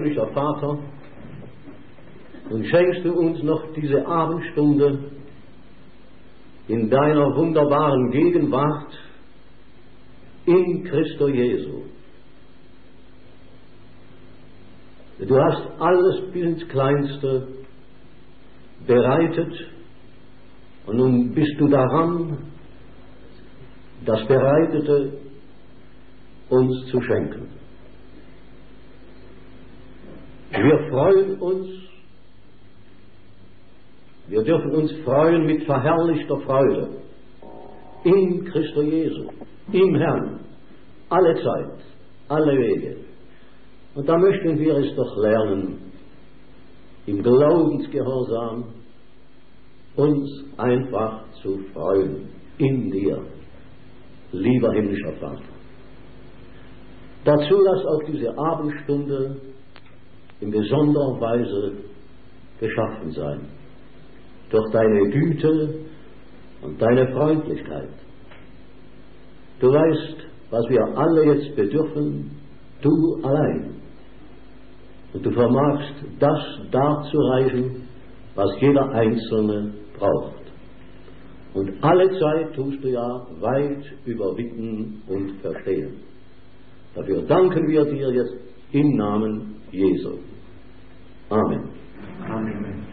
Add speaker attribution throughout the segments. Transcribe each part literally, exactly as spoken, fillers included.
Speaker 1: himmlischer Vater, und schenkst du uns noch diese Abendstunde in deiner wunderbaren Gegenwart in Christo Jesu. Du hast alles bis ins Kleinste bereitet und nun bist du daran, das Bereitete uns zu schenken. Wir freuen uns, wir dürfen uns freuen mit verherrlichter Freude in Christo Jesu, im Herrn, alle Zeit, alle Wege. Und da möchten wir es doch lernen, im Glaubensgehorsam uns einfach zu freuen in dir, lieber himmlischer Vater. Dazu lass auch diese Abendstunde in besonderer Weise geschaffen sein, durch deine Güte und deine Freundlichkeit. Du weißt, was wir alle jetzt bedürfen, du allein. Und du vermagst das darzureichen, was jeder Einzelne braucht. Und alle Zeit tust du ja weit überwinden und verstehen. Dafür danken wir dir jetzt im Namen Jesu. Amen.
Speaker 2: Amen.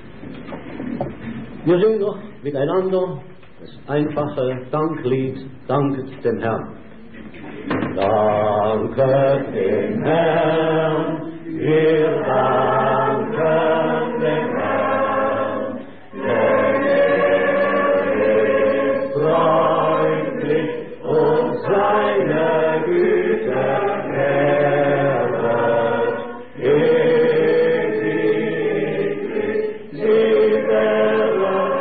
Speaker 1: Wir singen noch miteinander das einfache Danklied, danket dem Herrn. Danket dem Herrn, wir danken dem Herrn, denn er ist freundlich und seine Güte mehret. Ewiglich sieht er,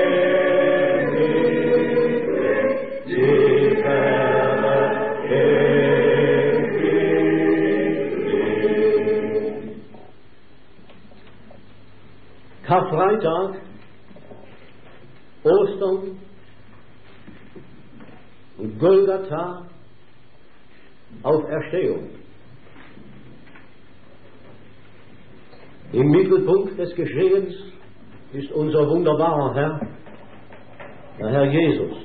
Speaker 1: ewiglich sieht er, ewiglich. Karfreitag, Ostern und Golgatha, Auferstehung. Im Mittelpunkt des Geschehens ist unser wunderbarer Herr, der Herr Jesus.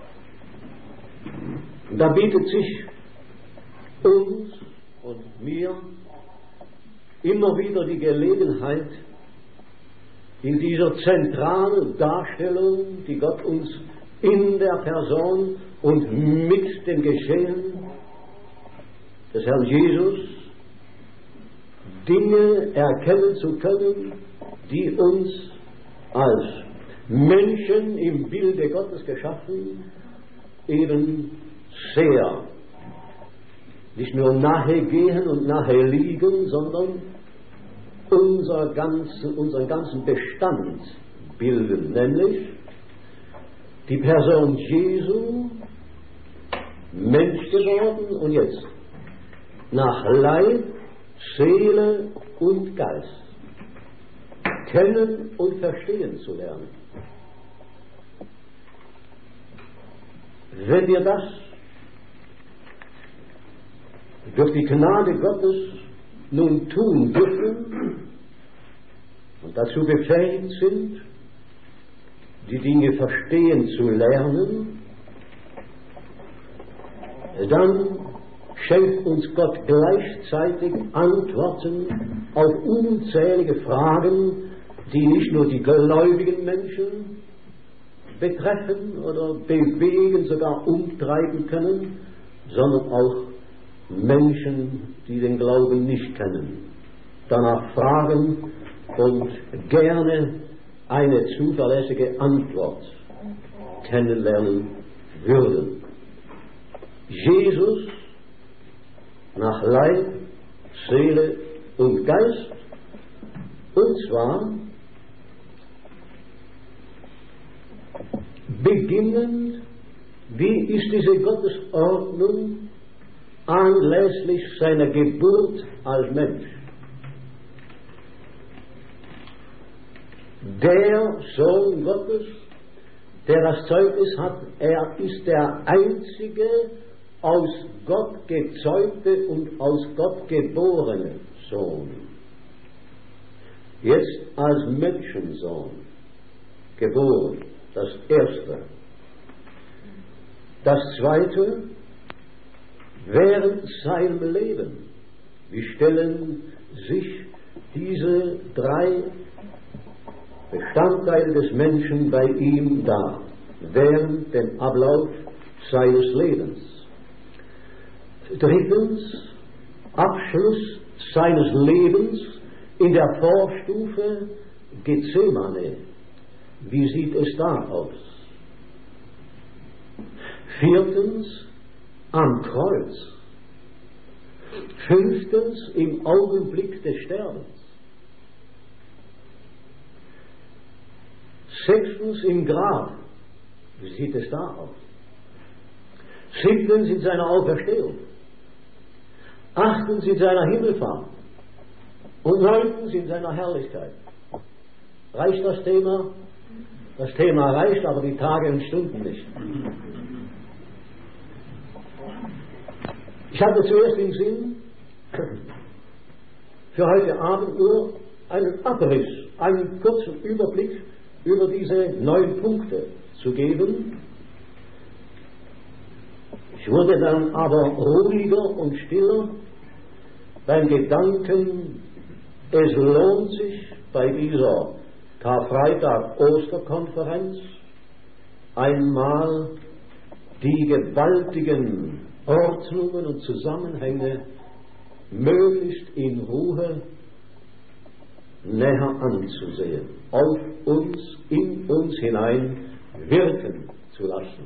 Speaker 1: Und da bietet sich uns und mir immer wieder die Gelegenheit, in dieser zentralen Darstellung, die Gott uns in der Person und mit dem Geschehen des Herrn Jesus Dinge erkennen zu können, die uns als Menschen im Bilde Gottes geschaffen eben sehr nicht nur nahe gehen und nahe liegen, sondern unser ganzen, unseren ganzen Bestand bilden, nämlich die Person Jesu, Mensch geworden und jetzt nach Leib, Seele und Geist kennen und verstehen zu lernen. Wenn wir das durch die Gnade Gottes nun tun dürfen und dazu befähigt sind, die Dinge verstehen zu lernen, dann schenkt uns Gott gleichzeitig Antworten auf unzählige Fragen, die nicht nur die gläubigen Menschen betreffen oder bewegen, sogar umtreiben können, sondern auch Menschen, die den Glauben nicht kennen, danach fragen und gerne eine zuverlässige Antwort kennenlernen würden. Jesus nach Leib, Seele und Geist, und zwar beginnend, wie ist diese Gottesordnung anlässlich seiner Geburt als Mensch. Der Sohn Gottes, der das Zeugnis hat, er ist der einzige aus Gott gezeugte und aus Gott geborene Sohn. Jetzt als Menschensohn geboren, das Erste. Das Zweite, während seinem Leben. Wie stellen sich diese drei Bestandteile des Menschen bei ihm dar, während dem Ablauf seines Lebens? Drittens, Abschluss seines Lebens in der Vorstufe Gethsemane. Wie sieht es da aus? Viertens, am Kreuz. Fünftens, im Augenblick des Sterbens. Sechstens, im Grab. Wie sieht es da aus? Siebtens, in seiner Auferstehung. Achtens, in seiner Himmelfahrt. Und neuntens, in seiner Herrlichkeit. Reicht das Thema? Das Thema reicht, aber die Tage und Stunden nicht. Ich hatte zuerst im Sinn, für heute Abend nur einen Abriss, einen kurzen Überblick über diese neun Punkte zu geben. Ich wurde dann aber ruhiger und stiller beim Gedanken, es lohnt sich bei dieser Karfreitag-Osterkonferenz einmal die gewaltigen Ordnungen und Zusammenhänge möglichst in Ruhe näher anzusehen, auf uns, in uns hinein wirken zu lassen.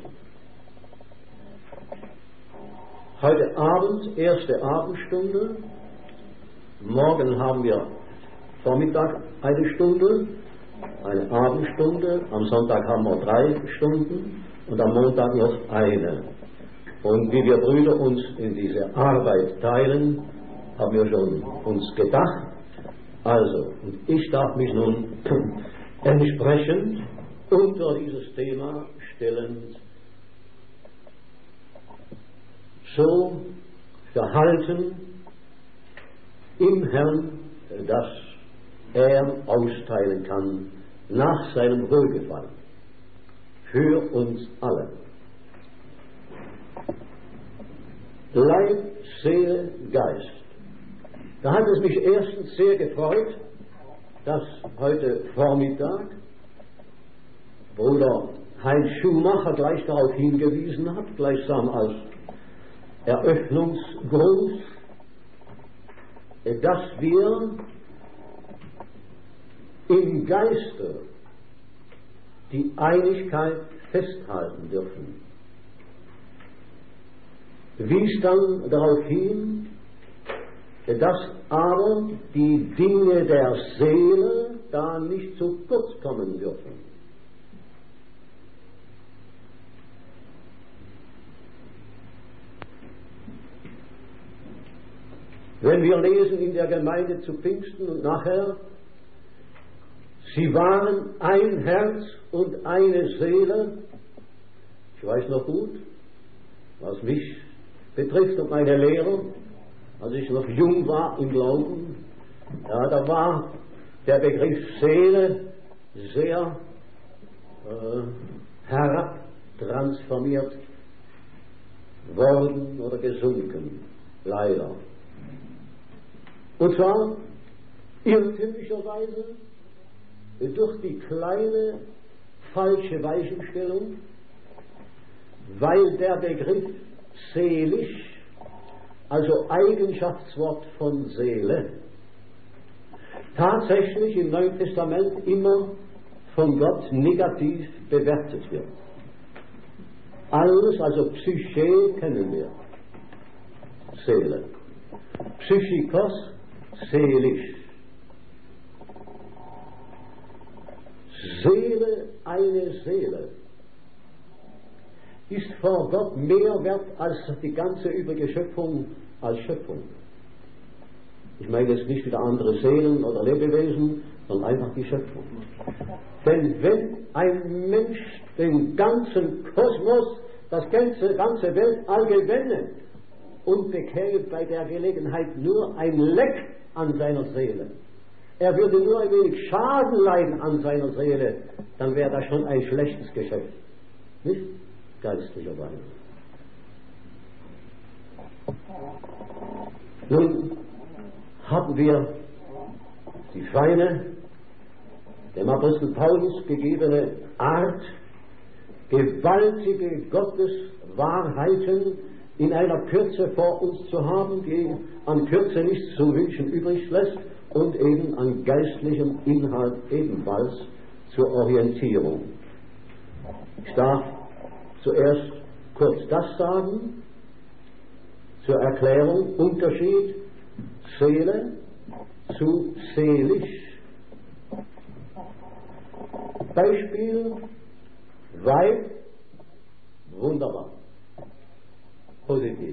Speaker 1: Heute Abend, erste Abendstunde, morgen haben wir Vormittag eine Stunde, eine Abendstunde, am Sonntag haben wir drei Stunden und am Montag noch eine. Und wie wir Brüder uns in diese Arbeit teilen, haben wir schon uns gedacht. Also, und ich darf mich nun entsprechend unter dieses Thema stellen, so verhalten im Herrn, dass er austeilen kann nach seinem Wohlgefallen für uns alle. Leib, Seele, Geist. Da hat es mich erstens sehr gefreut, dass heute Vormittag Bruder Heinz Schumacher gleich darauf hingewiesen hat, gleichsam als Eröffnungsgruß, dass wir im Geiste die Einigkeit festhalten dürfen. Wies dann darauf hin, dass aber die Dinge der Seele da nicht zu kurz kommen dürfen. Wenn wir lesen in der Gemeinde zu Pfingsten und nachher, sie waren ein Herz und eine Seele. Ich weiß noch gut, was mich betrifft und meine Lehre, als ich noch jung war im Glauben, ja, da war der Begriff Seele sehr äh, herabtransformiert worden oder gesunken, leider. Und zwar irrtümlicherweise durch die kleine falsche Weichenstellung, weil der Begriff seelisch, also Eigenschaftswort von Seele, tatsächlich im Neuen Testament immer von Gott negativ bewertet wird. Alles, also Psyche kennen wir, Seele. Psychikos, seelisch. Seele, eine Seele, ist vor Gott mehr wert als die ganze übrige Schöpfung als Schöpfung. Ich meine jetzt nicht wieder andere Seelen oder Lebewesen, sondern einfach die Schöpfung. Denn wenn ein Mensch den ganzen Kosmos das ganze, ganze Weltall gewinne und bekäme bei der Gelegenheit nur ein Leck an seiner Seele. Er würde nur ein wenig Schaden leiden an seiner Seele, dann wäre das schon ein schlechtes Geschäft. Nicht? Geistlicherweise. Nun haben wir die feine, dem Apostel Paulus gegebene Art, gewaltige Gotteswahrheiten in einer Kürze vor uns zu haben, die an Kürze nichts zu wünschen übrig lässt und eben an geistlichem Inhalt ebenfalls zur Orientierung. Ich darf zuerst kurz das sagen, zur Erklärung, Unterschied Seele zu seelisch. Beispiel Weib, wunderbar, positiv.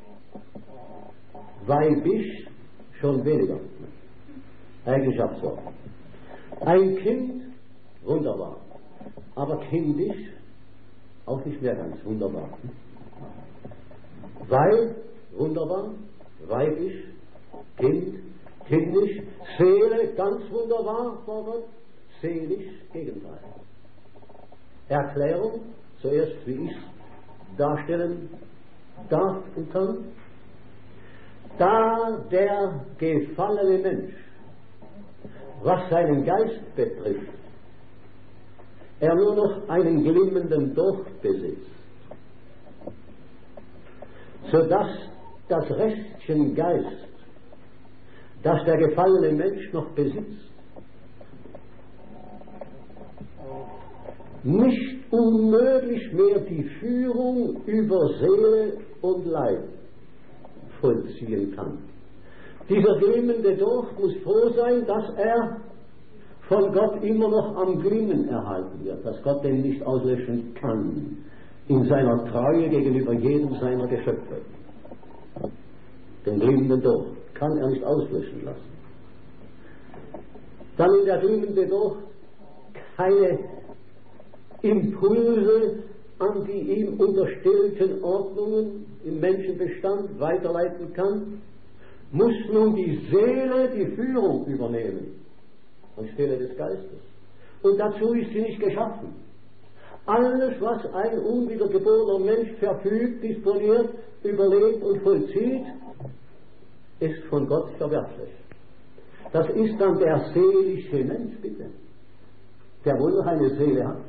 Speaker 1: Weibisch, schon weniger, Eigenschaftswort. Ein Kind, wunderbar, aber kindisch, auch nicht mehr ganz wunderbar. Weib, wunderbar, weibisch, Kind, kindisch, Seele, ganz wunderbar vor Gott, seelisch, Gegenteil. Erklärung, zuerst wie ich es darstellen darf und kann. Da der gefallene Mensch, was seinen Geist betrifft, er nur noch einen glimmenden Docht besitzt, sodass das Restchen Geist, das der gefallene Mensch noch besitzt, nicht unmöglich mehr die Führung über Seele und Leib vollziehen kann. Dieser glimmende Docht muss froh sein, dass er von Gott immer noch am Glimmen erhalten wird, dass Gott den nicht auslöschen kann in seiner Treue gegenüber jedem seiner Geschöpfe. Den glimmenden Docht kann er nicht auslöschen lassen. Dann in der glimmende Docht keine Impulse an die ihm unterstellten Ordnungen im Menschenbestand weiterleiten kann, muss nun die Seele die Führung übernehmen anstelle des Geistes. Und dazu ist sie nicht geschaffen. Alles, was ein unwiedergeborener Mensch verfügt, disponiert, überlegt und vollzieht, ist von Gott verwerflich. Das ist dann der seelische Mensch, bitte, der wohl noch eine Seele hat.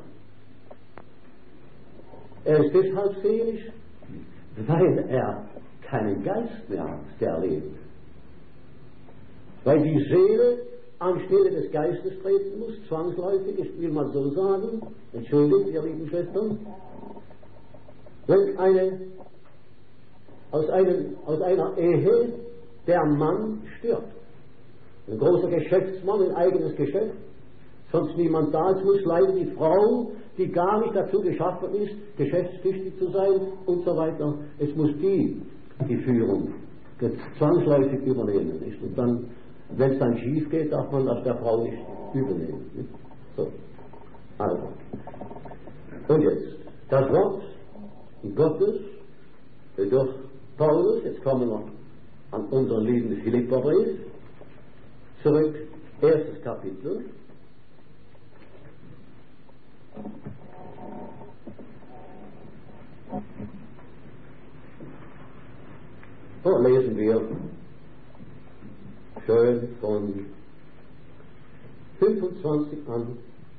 Speaker 1: Er ist deshalb seelisch, weil er keinen Geist mehr hat, der lebt. Weil die Seele anstelle des Geistes treten muss, zwangsläufig, ich will mal so sagen, entschuldigt, ihr lieben Schwestern, wenn eine, aus, einem, aus einer Ehe der Mann stirbt, ein großer Geschäftsmann, ein eigenes Geschäft, sonst niemand da ist, muss leider die Frau, die gar nicht dazu geschaffen ist, geschäftstüchtig zu sein und so weiter, es muss die die Führung zwangsläufig übernehmen. Nicht? Und dann, wenn es dann schief geht, darf man das der Frau nicht übernehmen. Nicht? So, also. Und jetzt, das Wort Gottes durch Paulus, jetzt kommen wir an unseren lieben Philipperbrief zurück, erstes Kapitel. So lesen wir schön von fünfundzwanzig an.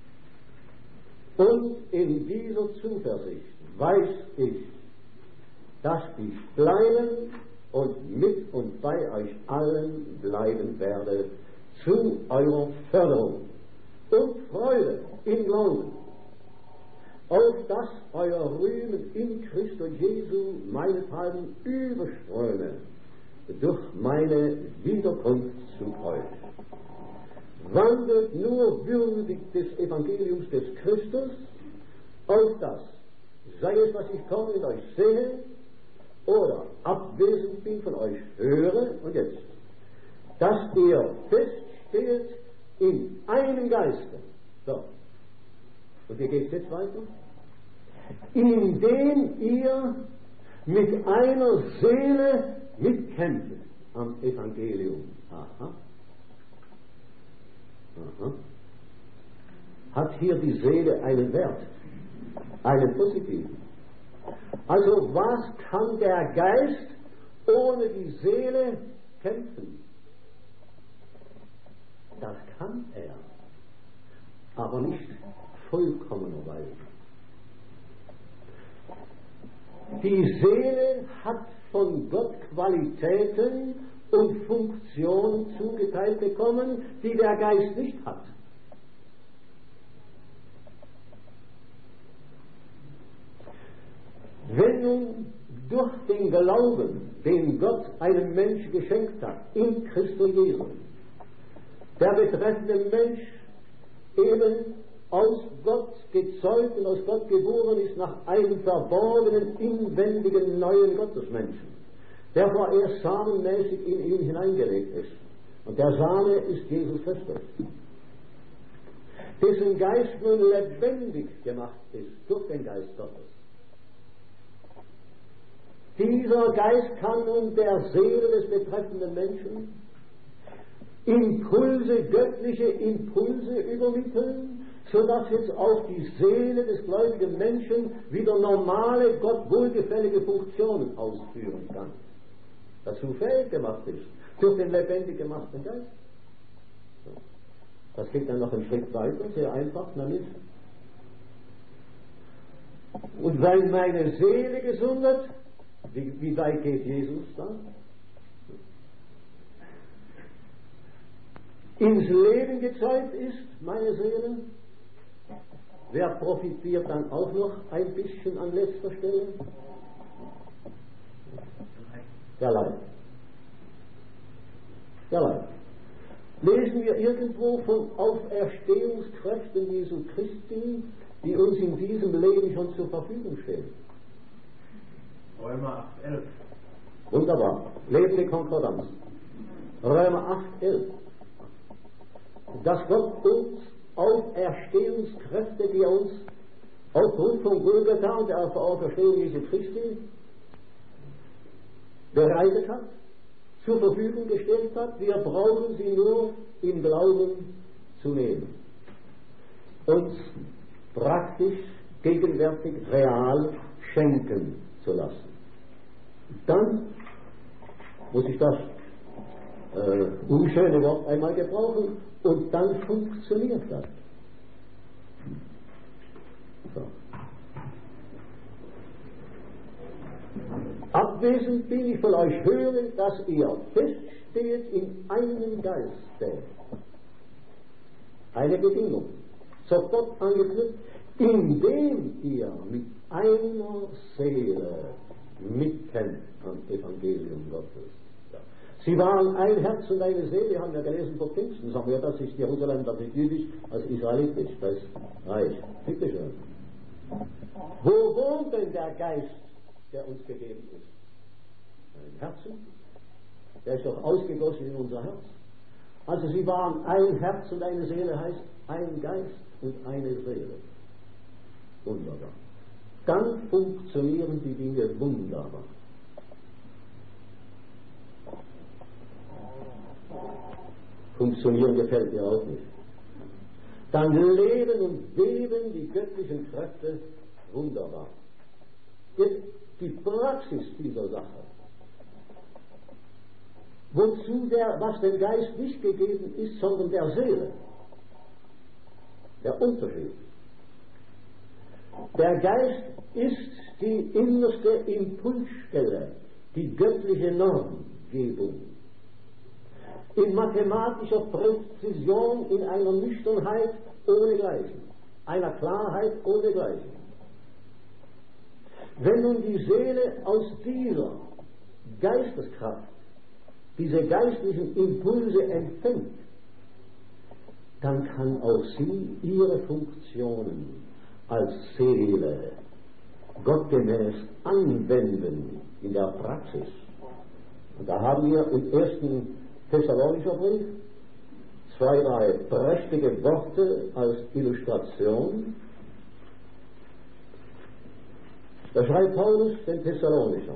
Speaker 1: Und in dieser Zuversicht weiß ich, dass ich bleiben und mit und bei euch allen bleiben werde zu eurer Förderung und Freude im Glauben, auf dass euer Rühmen in Christus Jesu meinethalben überströme durch meine Wiederkunft zu euch. Wandelt nur würdig des Evangeliums des Christus, auf das, sei es, was ich komme und euch sehe, oder abwesend bin von euch höre, und jetzt, dass ihr feststeht in einem Geiste. So. Und wie geht es jetzt weiter? indem ihr mit einer Seele mitkämpft am Evangelium. Aha. Aha. Hat hier die Seele einen Wert, einen positiven. Also was kann der Geist ohne die Seele kämpfen? Das kann er, aber nicht vollkommenerweise. Die Seele hat von Gott Qualitäten und Funktionen zugeteilt bekommen, die der Geist nicht hat. Wenn nun durch den Glauben, den Gott einem Menschen geschenkt hat, in Christus Jesus, der betreffende Mensch eben aus Gott gezeugt und aus Gott geboren ist nach einem verborgenen, inwendigen, neuen Gottesmenschen, der vorerst samenmäßig in ihn hineingelegt ist. Und der Same ist Jesus Christus, dessen Geist nun lebendig gemacht ist durch den Geist Gottes. Dieser Geist kann nun der Seele des betreffenden Menschen Impulse, göttliche Impulse übermitteln, sodass jetzt auch die Seele des gläubigen Menschen wieder normale, Gott wohlgefällige Funktionen ausführen kann. Dazu fähig gemacht ist, durch den lebendig gemachten Geist. Das geht dann noch einen Schritt weiter, sehr einfach damit. Und weil meine Seele gesundet, wie, wie weit geht Jesus dann? Ins Leben gezeugt ist, meine Seele, wer profitiert dann auch noch ein bisschen an letzter Stelle? Der Leib. Der Leib. Lesen wir irgendwo von Auferstehungskräften Jesu Christi, die uns in diesem Leben schon zur Verfügung stehen?
Speaker 2: Römer acht elf.
Speaker 1: Wunderbar. Lebende Konkordanz. Römer acht elf. Dass Gott uns Auferstehungskräfte, die er uns aufgrund von Golgatha und der Auferstehung Jesu Christi bereitet hat, zur Verfügung gestellt hat, wir brauchen sie nur im Glauben zu nehmen. Uns praktisch, gegenwärtig, real schenken zu lassen. Dann muss ich das äh, unschöne Wort einmal gebrauchen, und dann funktioniert das. So. Abwesend bin ich von euch höre, dass ihr feststeht in einem Geiste. Eine Bedingung, sofort angeknüpft, indem ihr mit einer Seele mitkämpft am Evangelium Gottes. Ja. Sie waren ein Herz und eine Seele, wir haben ja gelesen vor Pfingsten, sagen wir, das ist Jerusalem, das ist jüdisch, das ist israelitisch, das ist reich. Bitte schön. Wo wohnt denn der Geist, der uns gegeben ist? Im Herzen. Der ist doch ausgegossen in unser Herz. Also sie waren ein Herz und eine Seele, heißt ein Geist und eine Seele. Wunderbar. Dann funktionieren die Dinge wunderbar. Funktionieren gefällt mir auch nicht. Dann leben und beben die göttlichen Kräfte wunderbar. Jetzt die Praxis dieser Sache. Wozu der, was dem Geist nicht gegeben ist, sondern der Seele. Der Unterschied. Der Geist ist die innerste Impulsstelle, die göttliche Normgebung. In mathematischer Präzision, in einer Nüchternheit ohnegleichen, einer Klarheit ohnegleichen. Wenn nun die Seele aus dieser Geisteskraft diese geistlichen Impulse empfängt, dann kann auch sie ihre Funktionen als Seele gottgemäß anwenden in der Praxis. Und da haben wir im ersten Thessalonischer Brief zwei, drei prächtige Worte als Illustration. Da schreibt Paulus den Thessalonichern.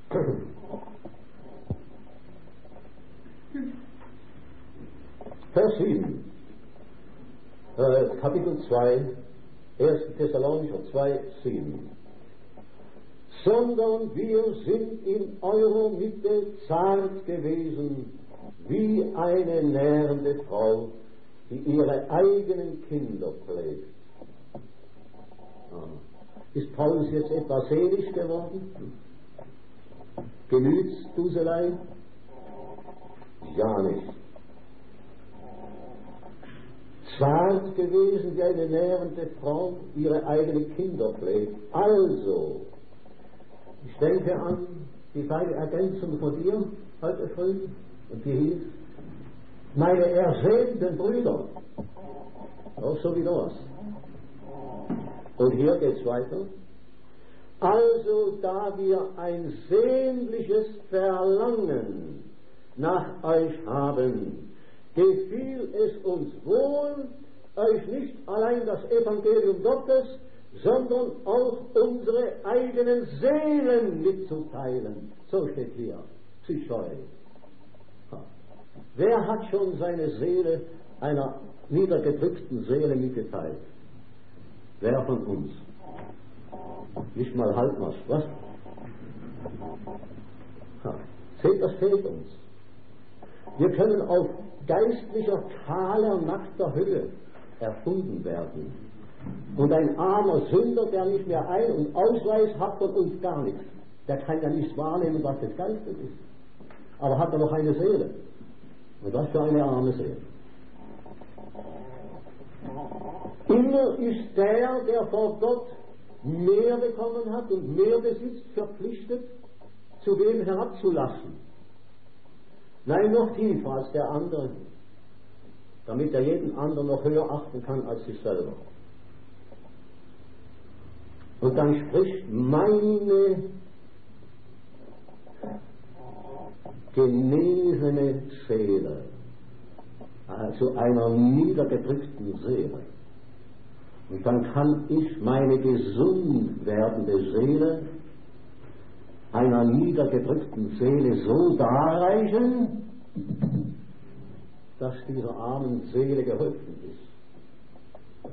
Speaker 1: Vers sieben, äh, Kapitel zwei, erster Thessalonicher zwei, sieben. Sondern wir sind in eurer Mitte zart gewesen, wie eine nährende Frau, die ihre eigenen Kinder pflegt. Ist Paulus jetzt etwa selig geworden? Gemütsduselei? Ja nicht. Zart gewesen wie eine nährende Frau, ihre eigenen Kinder pflegt. Also, ich denke an die beiden Ergänzungen von dir heute früh, und die hieß, meine ersehnten Brüder, auch so wie das. Und hier geht es weiter. Also, da wir ein sehnliches Verlangen nach euch haben, gefiel es uns wohl, euch nicht allein das Evangelium Gottes, sondern auch unsere eigenen Seelen mitzuteilen. So steht hier, Psychoi. Wer hat schon seine Seele einer niedergedrückten Seele mitgeteilt? Wer von uns? Nicht mal Halbmast, was? Ha. Seht, das fehlt uns. Wir können auf geistlicher, kahler, nackter Höhe erfunden werden. Und ein armer Sünder, der nicht mehr Ein- und Ausweis hat, von uns gar nichts. Der kann ja nichts wahrnehmen, was des Geistes ist. Aber hat er noch eine Seele? Und was für eine arme Seele. Immer ist der, der vor Gott mehr bekommen hat und mehr besitzt, verpflichtet, zu wem herabzulassen. Nein, noch tiefer als der andere, damit er jeden anderen noch höher achten kann als sich selber. Und dann spricht meine genesene Seele, also einer niedergedrückten Seele. Und dann kann ich meine gesund werdende Seele einer niedergedrückten Seele so darreichen, dass dieser armen Seele geholfen ist.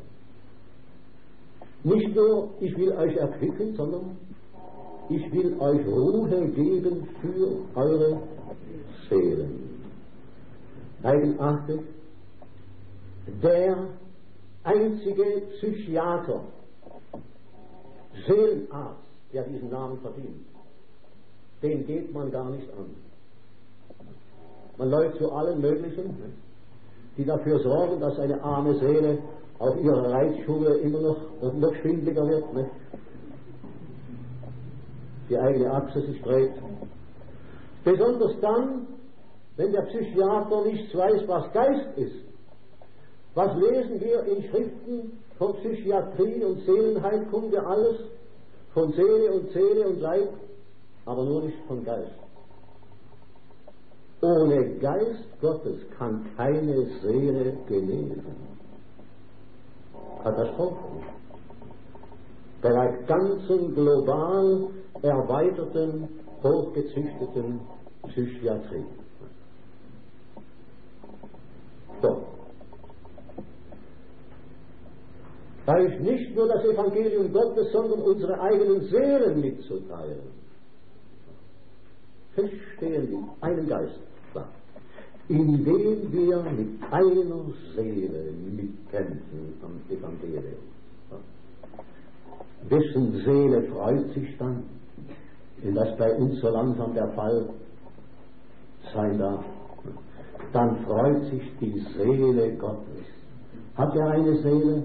Speaker 1: Nicht nur, ich will euch erquicken, sondern ich will euch Ruhe geben für eure Seelen. Eigenartig, der einzige Psychiater, Seelenarzt, der diesen Namen verdient, den geht man gar nicht an. Man läuft zu allen möglichen, die dafür sorgen, dass eine arme Seele auf ihrer Reitschule immer noch, noch schwindliger wird, ne? Die eigene Achse sich dreht. Besonders dann, wenn der Psychiater nicht weiß, was Geist ist. Was lesen wir in Schriften von Psychiatrie und Seelenheilkunde alles? Von Seele und Seele und Leib, aber nur nicht von Geist. Ohne Geist Gottes kann keine Seele genesen. Katastrophe. Bei der ganzen global erweiterten, hochgezüchteten Psychiatrie. So. Euch nicht nur das Evangelium Gottes, sondern unsere eigenen Seelen mitzuteilen. Feststehen wir, einen Geist, klar, indem wir mit einer Seele mitkämpfen am Evangelium. Wessen Seele freut sich dann, wenn das bei uns so langsam der Fall sein darf? Dann freut sich die Seele Gottes. Hat er eine Seele?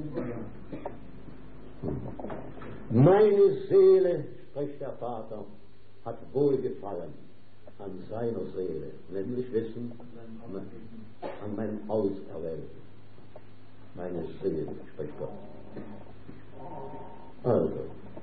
Speaker 1: Meine Seele, spricht der Vater, hat Wohlgefallen an seiner Seele, nämlich Wissen an meinem Auserwählten. Meine Seele, spricht Gott. Also,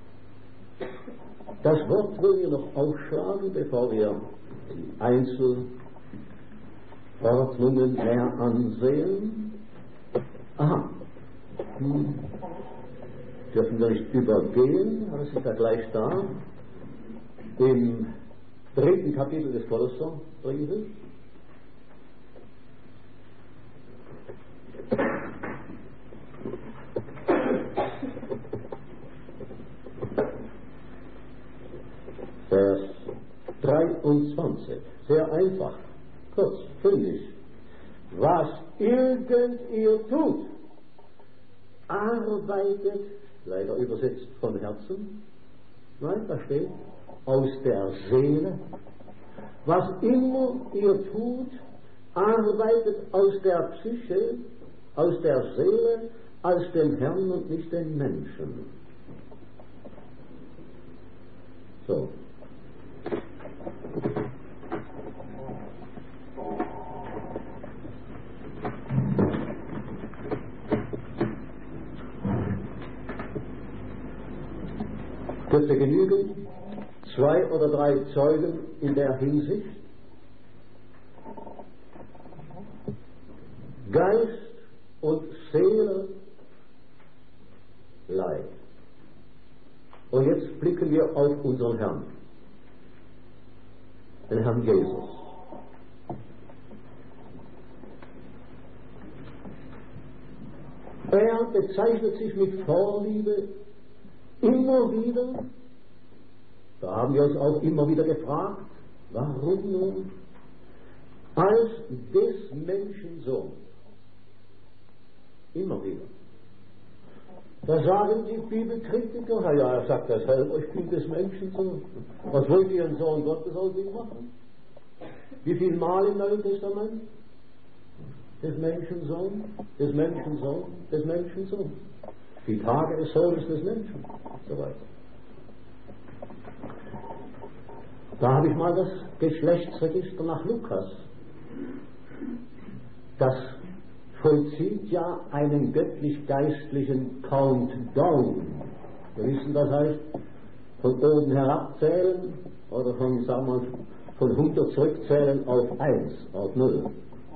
Speaker 1: das Wort wollen wir noch aufschlagen, bevor wir die Einzelordnungen näher ansehen. Aha. Hm. dürfen wir nicht übergehen, aber es ist ja gleich da, im dritten Kapitel des Kolosserbriefes. Vers dreiundzwanzig, sehr einfach, kurz, fündig. Was irgend ihr tut, arbeitet, leider übersetzt von Herzen, nein, da steht, aus der Seele. Was immer ihr tut, arbeitet aus der Psyche, aus der Seele, als den Herrn und nicht den Menschen. So. Dürfte genügen, zwei oder drei Zeugen in der Hinsicht. Geist und Seele, Leib. Und jetzt blicken wir auf unseren Herrn, den Herrn Jesus. Er bezeichnet sich mit Vorliebe immer wieder, da haben wir uns auch immer wieder gefragt, warum nun, als des Menschen Sohn. Immer wieder. Da sagen die Bibelkritiker, na ja, er sagt das selber, ich bin des Menschen Sohn. Was wollt ihr ein Sohn Gottes aus ihm machen? Wie viel Mal im Neuen Testament? Des Menschen Sohn, des Menschen Sohn, des Menschen Sohn. Die Tage des Sohnes des Menschen, so weiter. Da habe ich mal das Geschlechtsregister nach Lukas. Das vollzieht ja einen göttlich-geistlichen Countdown. Wir wissen, das heißt, von oben herabzählen oder von, sagen wir, von hundert zurückzählen auf eins, auf null.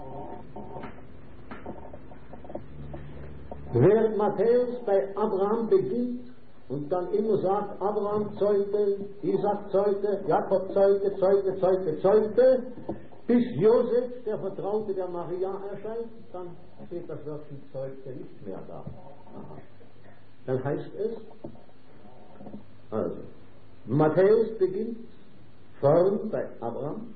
Speaker 1: Während Matthäus bei Abraham beginnt und dann immer sagt, Abraham zeugte, Isaac zeugte, Jakob zeugte, zeugte, zeugte, zeugte, bis Josef, der Vertraute der Maria, erscheint, dann steht das Wörtchen zeugte nicht mehr da. Aha. Dann heißt es, also, Matthäus beginnt vorn bei Abraham,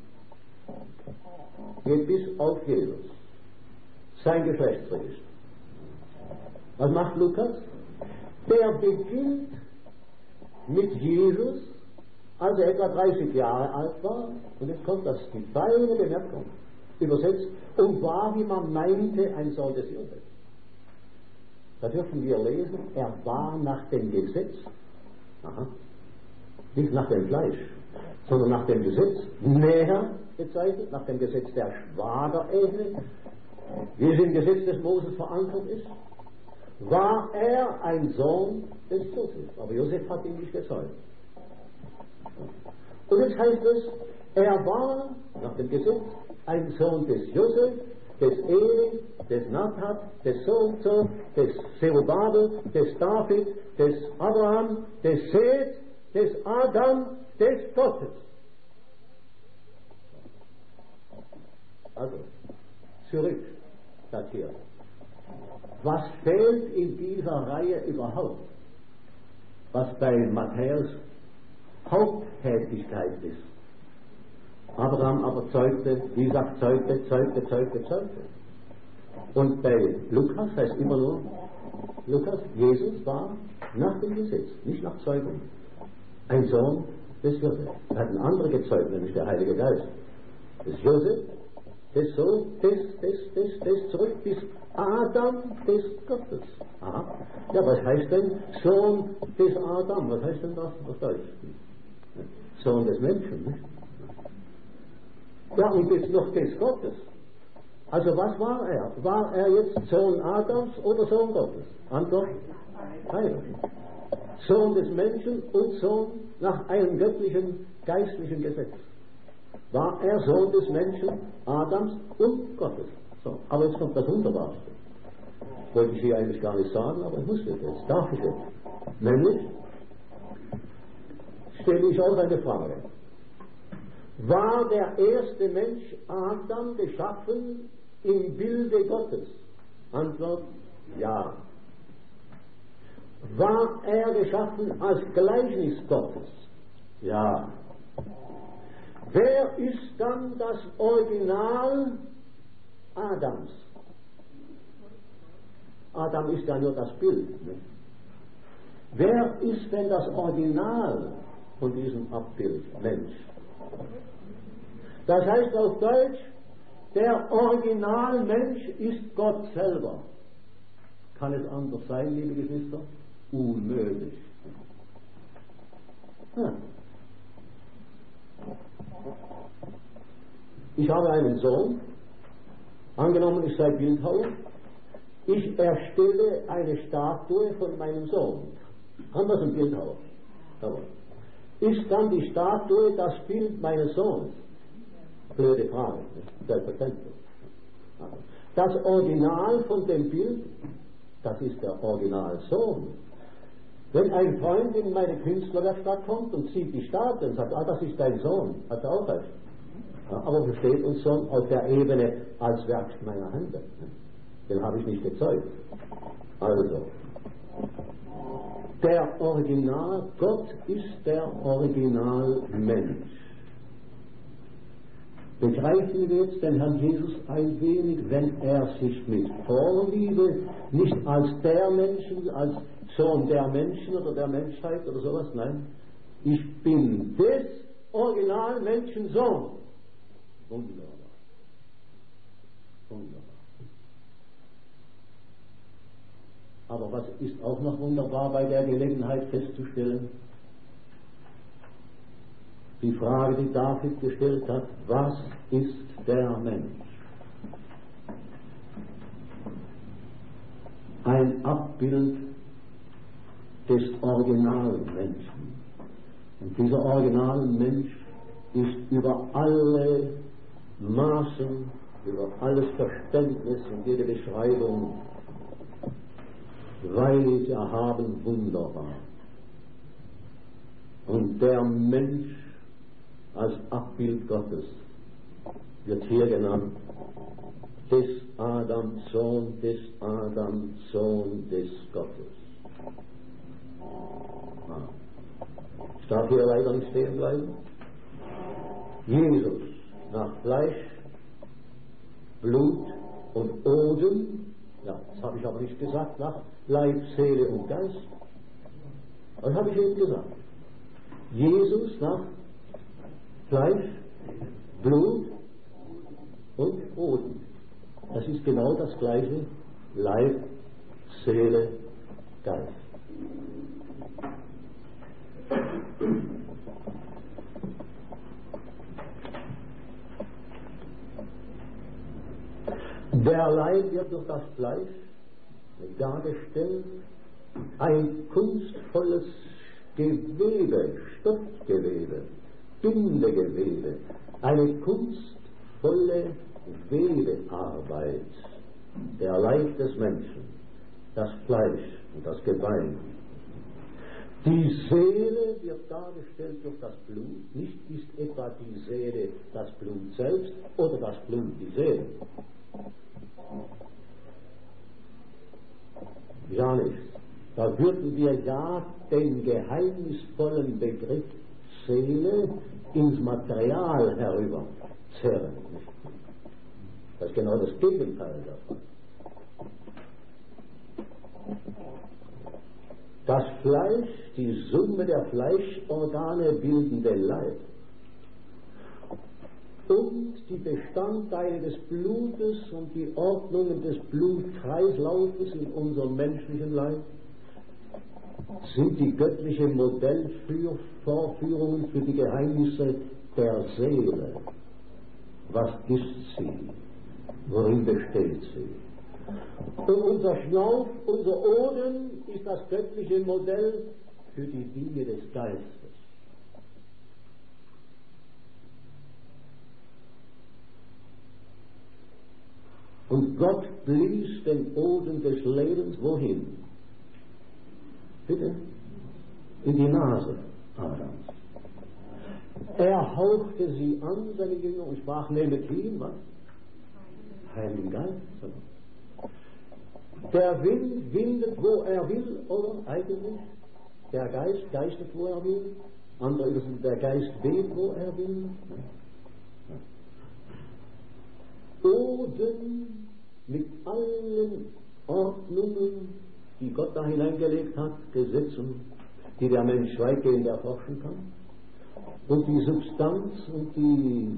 Speaker 1: geht bis auf Jesus, sein Geschlechtsregister. Was macht Lukas? Der beginnt mit Jesus, als er etwa dreißig Jahre alt war, und jetzt kommt das, die feine Bemerkung, übersetzt, und war, wie man meinte, ein Sohn des Josef. Da dürfen wir lesen, er war nach dem Gesetz, aha, nicht nach dem Fleisch, sondern nach dem Gesetz, näher bezeichnet, nach dem Gesetz der Schwagerehe, wie es im Gesetz des Moses verankert ist, war er ein Sohn des Josef. Aber Josef hat ihn nicht gezeugt. Und jetzt heißt es, er war nach dem Gesetz ein Sohn des Josef, des Eli, des Nathat, des So-und-so, des Zerubabel, des David, des Abraham, des Seth, des Adam, des Gottes. Also, zurück datiert. Was fehlt in dieser Reihe überhaupt? Was bei Matthäus Haupttätigkeit ist. Abraham aber zeugte, Isaac zeugte, zeugte, zeugte, zeugte. Und bei Lukas heißt immer nur, Lukas, Jesus war nach dem Gesetz, nicht nach Zeugung, ein Sohn des Josef. Er hat einen anderen gezeugt, nämlich der Heilige Geist. Des Josef, des Sohn, des, des, des, des, zurück bis Adam des Gottes. Aha. Ja, was heißt denn Sohn des Adam? Was heißt denn das auf Deutsch? Sohn des Menschen, nicht? Ja, und jetzt noch des Gottes. Also was war er? War er jetzt Sohn Adams oder Sohn Gottes? Antwort? Beides. Sohn des Menschen und Sohn nach einem göttlichen, geistlichen Gesetz. War er Sohn des Menschen, Adams und Gottes. So, aber jetzt kommt das Wunderbarste. Wollte ich hier eigentlich gar nicht sagen, aber ich muss das jetzt, darf ich jetzt. Nämlich stelle ich auch eine Frage. War der erste Mensch Adam geschaffen im Bilde Gottes? Antwort: ja. War er geschaffen als Gleichnis Gottes? Ja. Wer ist dann das Original Adams? Adam ist ja nur das Bild. Nicht? Wer ist denn das Original von diesem Abbild? Mensch. Das heißt auf Deutsch, der Originalmensch ist Gott selber. Kann es anders sein, liebe Geschwister? Unmöglich. Ja. Ich habe einen Sohn, angenommen ich sei Bildhauer, ich erstelle eine Statue von meinem Sohn. Anders ein Bildhauer. Aber ist dann die Statue das Bild meines Sohns? Blöde Frage, selbstverständlich. Das Original von dem Bild, das ist der Originalsohn. Wenn ein Freund in meine Künstlerwerkstatt kommt und sieht die Statue und sagt, ah, das ist dein Sohn, hat er auch recht. Ja, aber versteht uns schon auf der Ebene als Werk meiner Hände. Den habe ich nicht gezeugt. Also, der Original, Gott ist der Originalmensch. Begreifen wir jetzt den Herrn Jesus ein wenig, wenn er sich mit Vorliebe nicht als der Menschen, als Sohn der Menschen oder der Menschheit oder sowas, nein, ich bin des Originalmenschen Sohn. Wunderbar. Wunderbar. Aber was ist auch noch wunderbar bei der Gelegenheit festzustellen? Die Frage, die David gestellt hat, was ist der Mensch? Ein Abbild des Originalmenschen. Und dieser Originalmensch ist über alle Maßen, über alles Verständnis und jede Beschreibung weit erhaben, wunderbar. Und der Mensch als Abbild Gottes wird hier genannt, des Adam, Sohn des Adam, Sohn des Gottes. Ah. Ich darf hier leider nicht stehen bleiben. Jesus nach Fleisch, Blut und Odem, ja, das habe ich aber nicht gesagt, nach Leib, Seele und Geist. Das habe ich eben gesagt. Jesus nach Fleisch, Blut und Boden. Das ist genau das gleiche, Leib, Seele, Geist. Der Leib wird durch das Fleisch dargestellt, ein kunstvolles Gewebe, Stoffgewebe, Bindegewebe, eine kunstvolle Webearbeit, der Leib des Menschen, das Fleisch und das Gebein. Die Seele wird dargestellt durch das Blut, nicht ist etwa die Seele das Blut selbst oder das Blut die Seele. Ja nicht. Da würden wir ja den geheimnisvollen Begriff Seele ins Material herüberzerren. Das ist genau das Gegenteil davon. Das Fleisch, die Summe der Fleischorgane bilden den Leib. Und die Bestandteile des Blutes und die Ordnungen des Blutkreislaufes in unserem menschlichen Leib sind die göttliche Modellvorführungen für die Geheimnisse der Seele. Was ist sie? Worin besteht sie? Und unser Schnauf, unser Odem ist das göttliche Modell für die Dinge des Geistes. Und Gott blies den Odem des Lebens wohin? Bitte? In die Nase Adams. Er hauchte sie an, seine Jünger, und sprach, nehmet ihn, was? Heiligen Geist. Der Wind windet, wo er will, oder eigentlich? Der Geist geistet, wo er will. Andere übersetzen, der Geist weht, wo er will. Oden mit allen Ordnungen, die Gott da hineingelegt hat, Gesetzen, die der Mensch weitgehend erforschen kann. Und die Substanz und die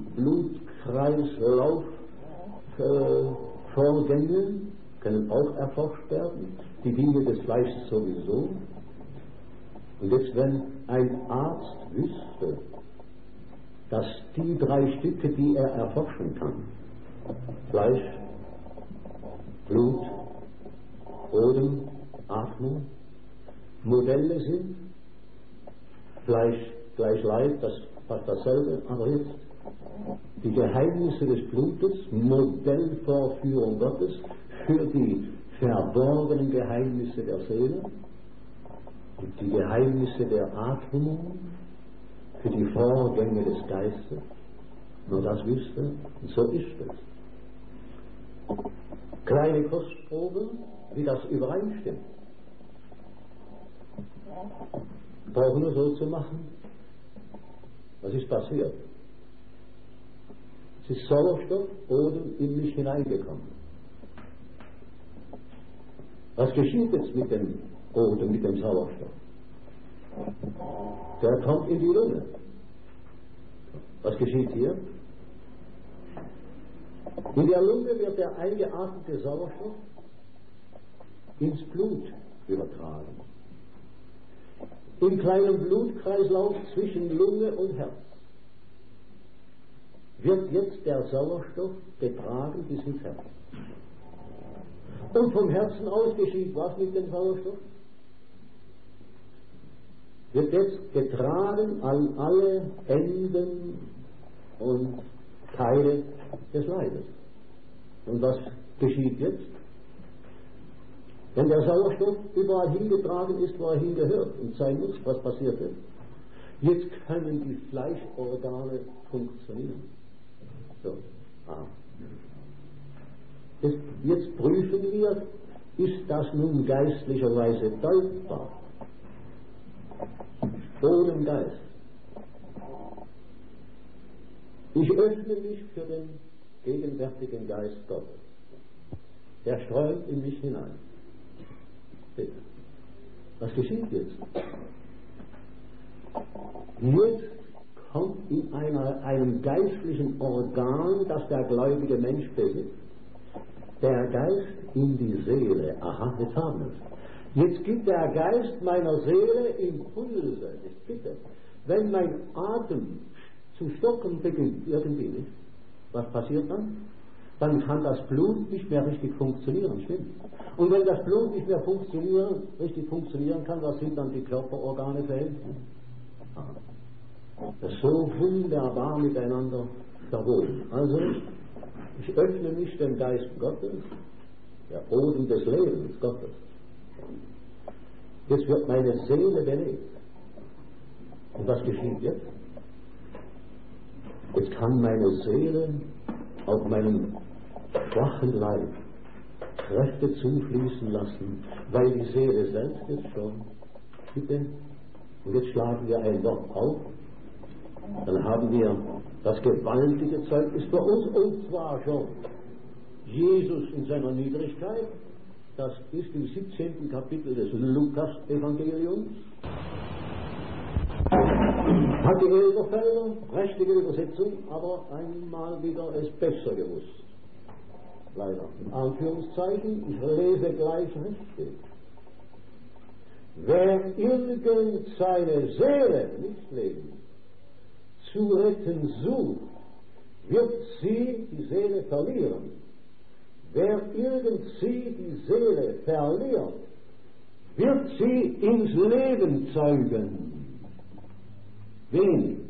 Speaker 1: Blutkreislaufvorgänge äh, können auch erforscht werden, die Dinge des Fleisches sowieso. Und jetzt, wenn ein Arzt wüsste, dass die drei Stücke, die er erforschen kann, Fleisch, Blut, Odem, Atmung, Modelle sind, Fleisch gleich Leib, das fast dasselbe, aber jetzt die Geheimnisse des Blutes, Modellvorführung Gottes für die verborgenen Geheimnisse der Seele und die Geheimnisse der Atmung für die Vorgänge des Geistes. Nur das wüsste, und so ist es. Kleine Kostprobe, wie das übereinstimmt. Brauchen nur so zu machen. Was ist passiert? Es ist Sauerstoff oben in mich hineingekommen. Was geschieht jetzt mit dem Odem, mit dem Sauerstoff? Der kommt in die Lunge. Was geschieht hier? In der Lunge wird der eingeatmete Sauerstoff ins Blut übertragen. Im kleinen Blutkreislauf zwischen Lunge und Herz wird jetzt der Sauerstoff getragen bis ins Herz. Und vom Herzen aus geschieht was mit dem Sauerstoff? Wird jetzt getragen an alle Enden und Teile des Leibes. Und was geschieht jetzt? Wenn der Sauerstoff überall hingetragen ist, wo er hingehört und sein muss, was passiert jetzt? Jetzt können die Fleischorgane funktionieren. So, ah. Jetzt, jetzt prüfen wir, ist das nun geistlicherweise deutbar? Ohne Geist. Ich öffne mich für den gegenwärtigen Geist Gottes. Er strömt in mich hinein. Bitte. Was geschieht jetzt? Jetzt kommt in einer, einem geistlichen Organ, das der gläubige Mensch besitzt, der Geist in die Seele. Aha, jetzt haben wir es. Jetzt gibt der Geist meiner Seele Impulse. Ich bitte, wenn mein Atem zu stocken beginnt, irgendwie nicht, was passiert dann? Dann kann das Blut nicht mehr richtig funktionieren, stimmt? Und wenn das Blut nicht mehr funktionieren, richtig funktionieren kann, was sind dann die Körperorgane verhältnis? Das ist so wunderbar miteinander verwoben. Also, ich öffne mich dem Geist Gottes, der Odem des Lebens Gottes. Jetzt wird meine Seele belebt. Und was geschieht jetzt? Jetzt kann meine Seele auf meinen schwachen Leib Kräfte zufließen lassen, weil die Seele selbst ist schon. Bitte. Und jetzt schlagen wir ein Wort auf. Dann haben wir das gewaltige Zeugnis für uns, und zwar schon Jesus in seiner Niedrigkeit. Das ist im siebzehnten Kapitel des Lukas-Evangeliums. Hat die Elberfelder, prächtige Übersetzung, aber einmal wieder es besser gewusst. Leider. In Anführungszeichen, ich lese gleich richtig. Wer irgend seine Seele, nicht Leben, zu retten sucht, wird sie, die Seele, verlieren. Wer irgend sie, die Seele, verliert, wird sie ins Leben zeugen. Wen?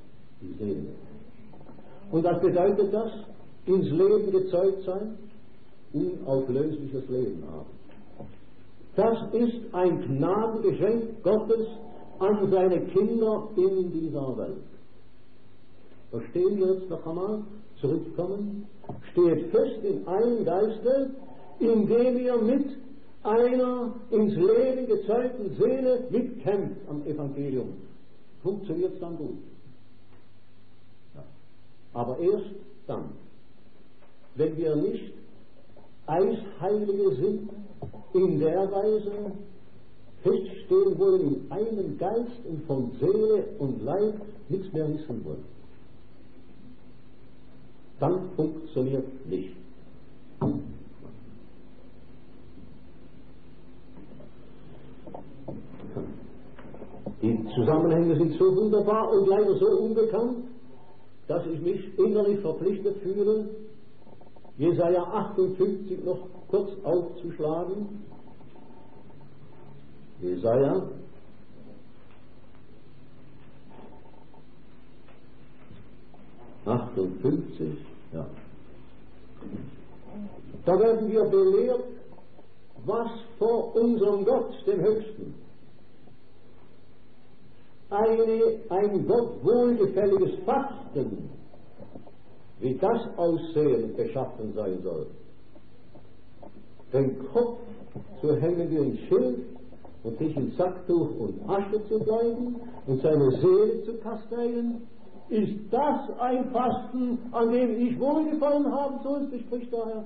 Speaker 1: Die Seele. Und was bedeutet das? Ins Leben gezeugt sein? unauflösliches Leben haben. Das ist ein Gnadengeschenk Gottes an seine Kinder in dieser Welt. Verstehen wir jetzt noch einmal? Zurückkommen. Steht fest in einem Geiste, indem ihr mit einer ins Leben gezeugten Seele mitkämpft am Evangelium. Funktioniert es dann gut. Ja. Aber erst dann, wenn wir nicht Eisheilige sind, in der Weise feststehen wollen in einem Geist und von Seele und Leib nichts mehr wissen wollen. Dann funktioniert nicht. Die Zusammenhänge sind so wunderbar und leider so unbekannt, dass ich mich innerlich verpflichtet fühle, Jesaja achtundfünfzig noch kurz aufzuschlagen. Jesaja achtundfünfzig, ja. Da werden wir belehrt, was vor unserem Gott, dem Höchsten, eine, ein Gott wohlgefälliges Fasten, wie das aussehen und beschaffen sein soll. Den Kopf zu hängen wie ein Schild und sich in Sacktuch und Asche zu bleiben und seine Seele zu kasteien, ist das ein Fasten, an dem ich wohlgefallen haben soll, spricht der Herr?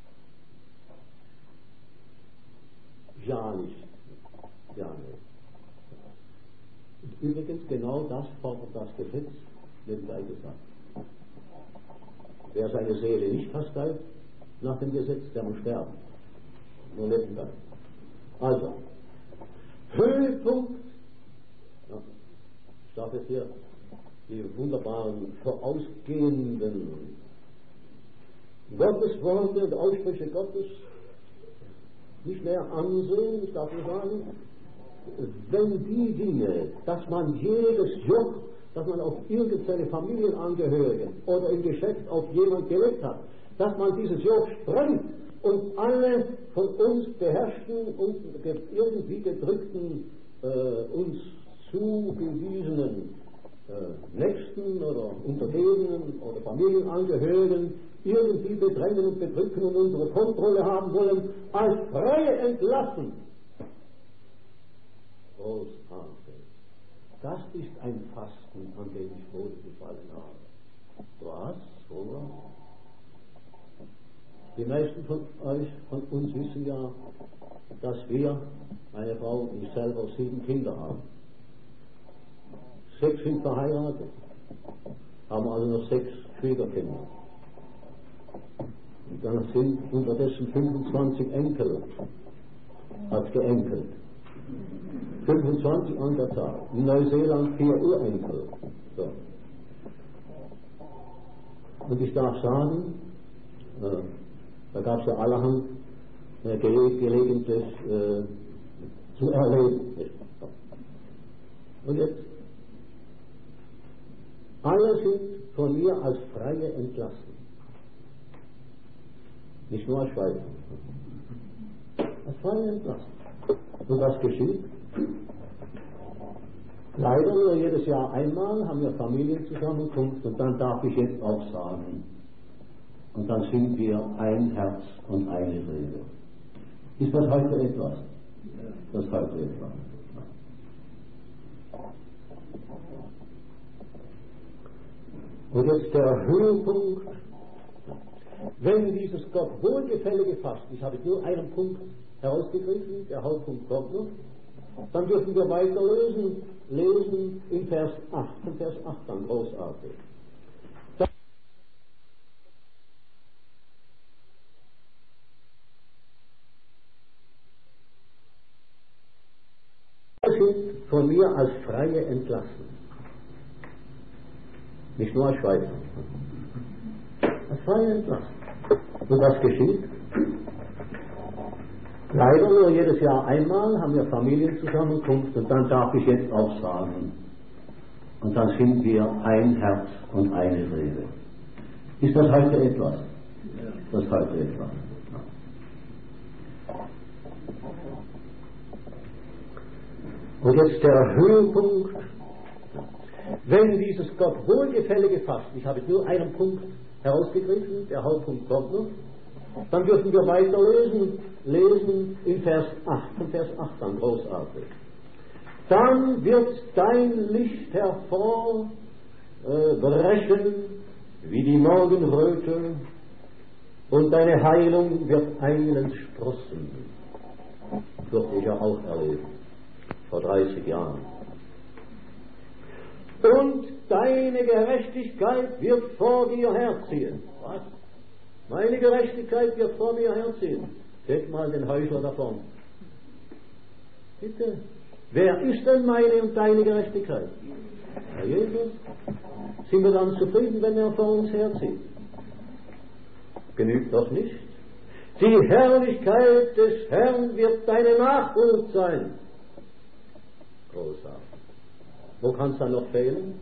Speaker 1: Ja nicht. Ja nicht. Und übrigens genau das fordert das Gesetz, nebenbei gesagt. Wer seine Seele nicht kasteit, nach dem Gesetz, der muss sterben. Nur nebenbei. Also, Höhepunkt, ja, ich sage jetzt hier, die wunderbaren vorausgehenden Gottesworte und Aussprüche Gottes nicht mehr ansehen, ich darf nur sagen, wenn die Dinge, dass man jedes Joch, dass man auf irgendeine Familienangehörigen oder im Geschäft auf jemand gelebt hat, dass man dieses Joch sprengt und alle von uns beherrschten und irgendwie gedrückten, äh, uns zugewiesenen äh, Nächsten oder Untergebenen oder Familienangehörigen irgendwie bedrängen und bedrücken und unsere Kontrolle haben wollen, als Freie entlassen. Großartig. Das ist ein Fasten, an dem ich wohlgefallen habe. Was? Oder? Die meisten von euch, von uns wissen ja, dass wir, meine Frau und ich selber, sieben Kinder haben. Sechs sind verheiratet, haben also noch sechs Schwiegerkinder. Und dann sind unterdessen fünfundzwanzig Enkel, hat geenkelt. fünfundzwanzig an der Zahl. In Neuseeland vier Urenkel. So. Und ich darf sagen, äh, da gab es ja allerhand äh, gelegentlich äh, zu erleben. Und jetzt, alle sind von mir als Freie entlassen. Nicht nur als Schweizer. Als Freie entlassen. Und was geschieht? Leider nur jedes Jahr einmal haben wir Familienzusammenkunft und dann darf ich jetzt auch sagen, und dann sind wir ein Herz und eine Seele. Ist das heute etwas? Das ist heute etwas. Und jetzt der Höhepunkt, wenn dieses Gott wohlgefällige Fasten, ich habe nur einen Punkt herausgegriffen, der Hauptpunkt kommt noch, dann dürfen wir weiter lesen, lesen in Vers acht, in Vers acht dann großartig. Sind von mir als Freie entlassen. Nicht nur als Schweizer. Als Freie entlassen. Und was geschieht? Leider nur jedes Jahr einmal haben wir Familienzusammenkunft und dann darf ich jetzt auch sagen, und dann sind wir ein Herz und eine Seele. Ist das heute etwas? Das ist heute etwas. Und jetzt der Höhepunkt. Wenn dieses Gott wohlgefällige Fasten, ich habe jetzt nur einen Punkt herausgegriffen, der Hauptpunkt kommt noch, dann dürfen wir weiterlesen, lesen in Vers acht, von Vers acht dann, großartig. Dann wird dein Licht hervorbrechen, äh, wie die Morgenröte, und deine Heilung wird eilends sprossen. Das durfte ich ja auch erleben, vor dreißig Jahren. Und deine Gerechtigkeit wird vor dir herziehen. Was? Meine Gerechtigkeit wird vor mir herziehen. Seht mal den Heuchler davon. Bitte. Wer ist denn meine und deine Gerechtigkeit? Herr Jesus. Sind wir dann zufrieden, wenn er vor uns herzieht? Genügt doch nicht. Die Herrlichkeit des Herrn wird deine Nachhut sein. Großartig. Wo kann es dann noch fehlen?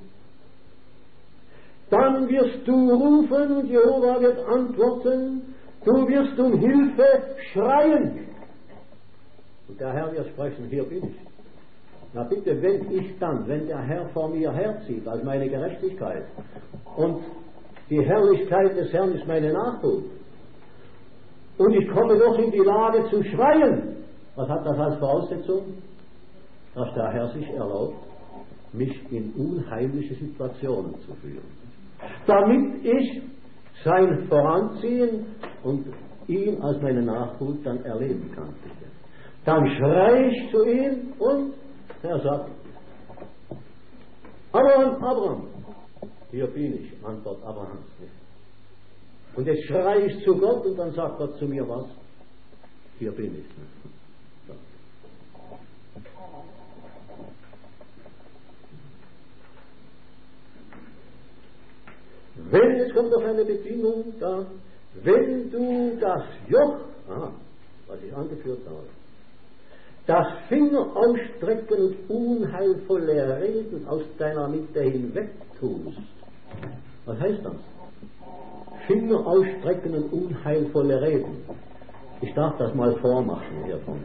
Speaker 1: Dann wirst du rufen und Jehova wird antworten. Du wirst um Hilfe schreien. Und der Herr wird sprechen, hier bin ich. Na bitte, wenn ich dann, wenn der Herr vor mir herzieht, als meine Gerechtigkeit, und die Herrlichkeit des Herrn ist meine Nachhut, und ich komme doch in die Lage zu schreien, was hat das als Voraussetzung? Dass der Herr sich erlaubt, mich in unheimliche Situationen zu führen, damit ich sein Voranziehen und ihn als meine Nachhut dann erleben kann. Dann schreie ich zu ihm und er sagt, Abraham, Abraham, hier bin ich, Antwort Abrahams nicht. Und jetzt schreie ich zu Gott und dann sagt Gott zu mir was? Hier bin ich. So. Wenn, es kommt noch eine Bedingung da, wenn du das Joch, aha, was ich angeführt habe, das Finger ausstrecken und unheilvolle Reden aus deiner Mitte hinweg tust. Was heißt das? Finger ausstrecken und unheilvolle Reden. Ich darf das mal vormachen hiervon.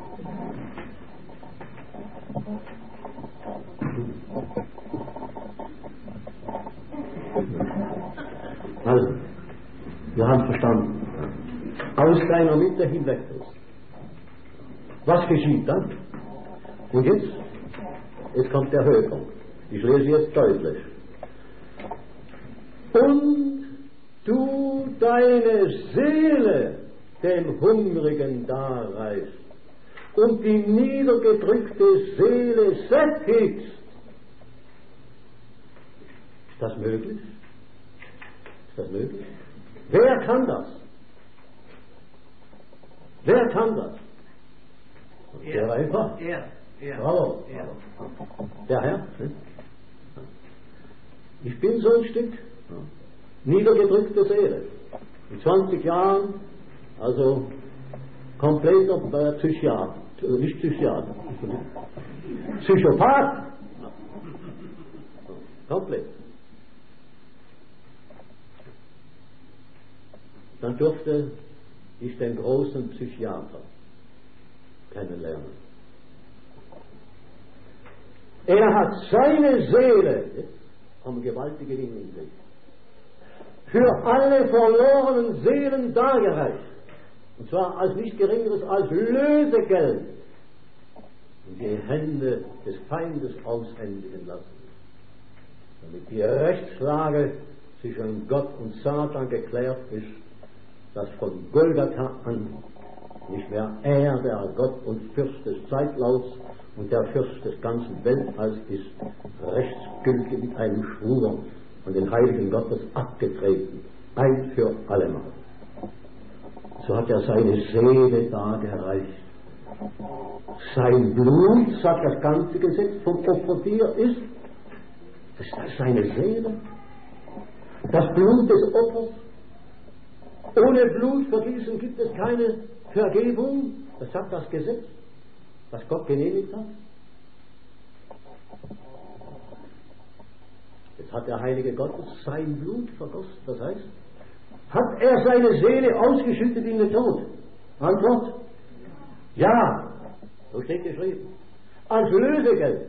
Speaker 1: Also, wir haben verstanden. Aus deiner Mitte hinweg tust. Was geschieht dann? Und jetzt, jetzt kommt der Höhepunkt. Ich lese jetzt deutlich. Und du deine Seele dem Hungrigen darreichst und die niedergedrückte Seele sättigst. Ist das möglich? Ist das möglich? Wer kann das? Wer kann das? Sehr einfach.
Speaker 2: Er. Er.
Speaker 1: Bravo.
Speaker 2: Er.
Speaker 1: Der Herr. Ich bin so ein Stück niedergedrückte Seele. In zwanzig Jahren, also kompletter Psychiater, nicht Psychiater, Psychopath. Komplett. Dann durfte ich den großen Psychiater kennenlernen. Er hat seine Seele, jetzt haben gewaltige Dinge in sich, für alle verlorenen Seelen dargereicht. Und zwar als nicht geringeres als Lösegeld in die Hände des Feindes aushändigen lassen, damit die Rechtslage zwischen Gott und Satan geklärt ist, dass von Golgatha an nicht mehr er, der Gott und Fürst des Zeitlaufs und der Fürst des ganzen Weltalls ist, rechtsgültig mit einem Schwur von den Heiligen Gottes abgetreten, ein für allemal. So hat er seine Seele dargereicht. Sein Blut, sagt das ganze Gesetz vom Opfertier, ist, das ist seine Seele. Das Blut des Opfers. Ohne Blutvergießen gibt es keine Vergebung. Das sagt das Gesetz, das Gott genehmigt hat. Jetzt hat der Heilige Gottes sein Blut vergossen. Das heißt, hat er seine Seele ausgeschüttet in den Tod? Antwort? Ja, so steht geschrieben. als Lösegeld.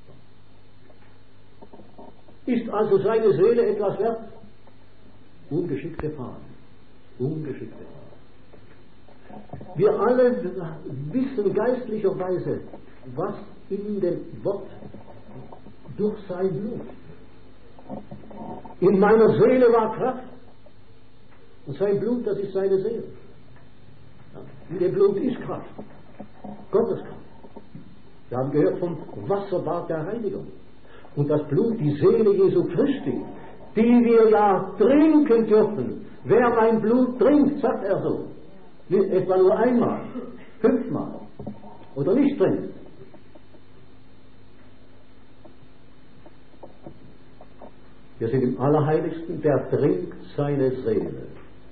Speaker 1: Ist also seine Seele etwas wert? Ungeschickte Frage. Ungeschickte Frage. Wir alle wissen geistlicherweise, was in dem Wort durch sein Blut. In meiner Seele war Kraft. Und sein Blut, das ist seine Seele. In dem Blut ist Kraft. Gottes Kraft. Wir haben gehört vom Wasserbad der Reinigung. Und das Blut, die Seele Jesu Christi, die wir ja trinken dürfen. Wer mein Blut trinkt, sagt er so, etwa nur einmal, fünfmal, oder nicht trinkt. Wir sind im Allerheiligsten, der trinkt seine Seele.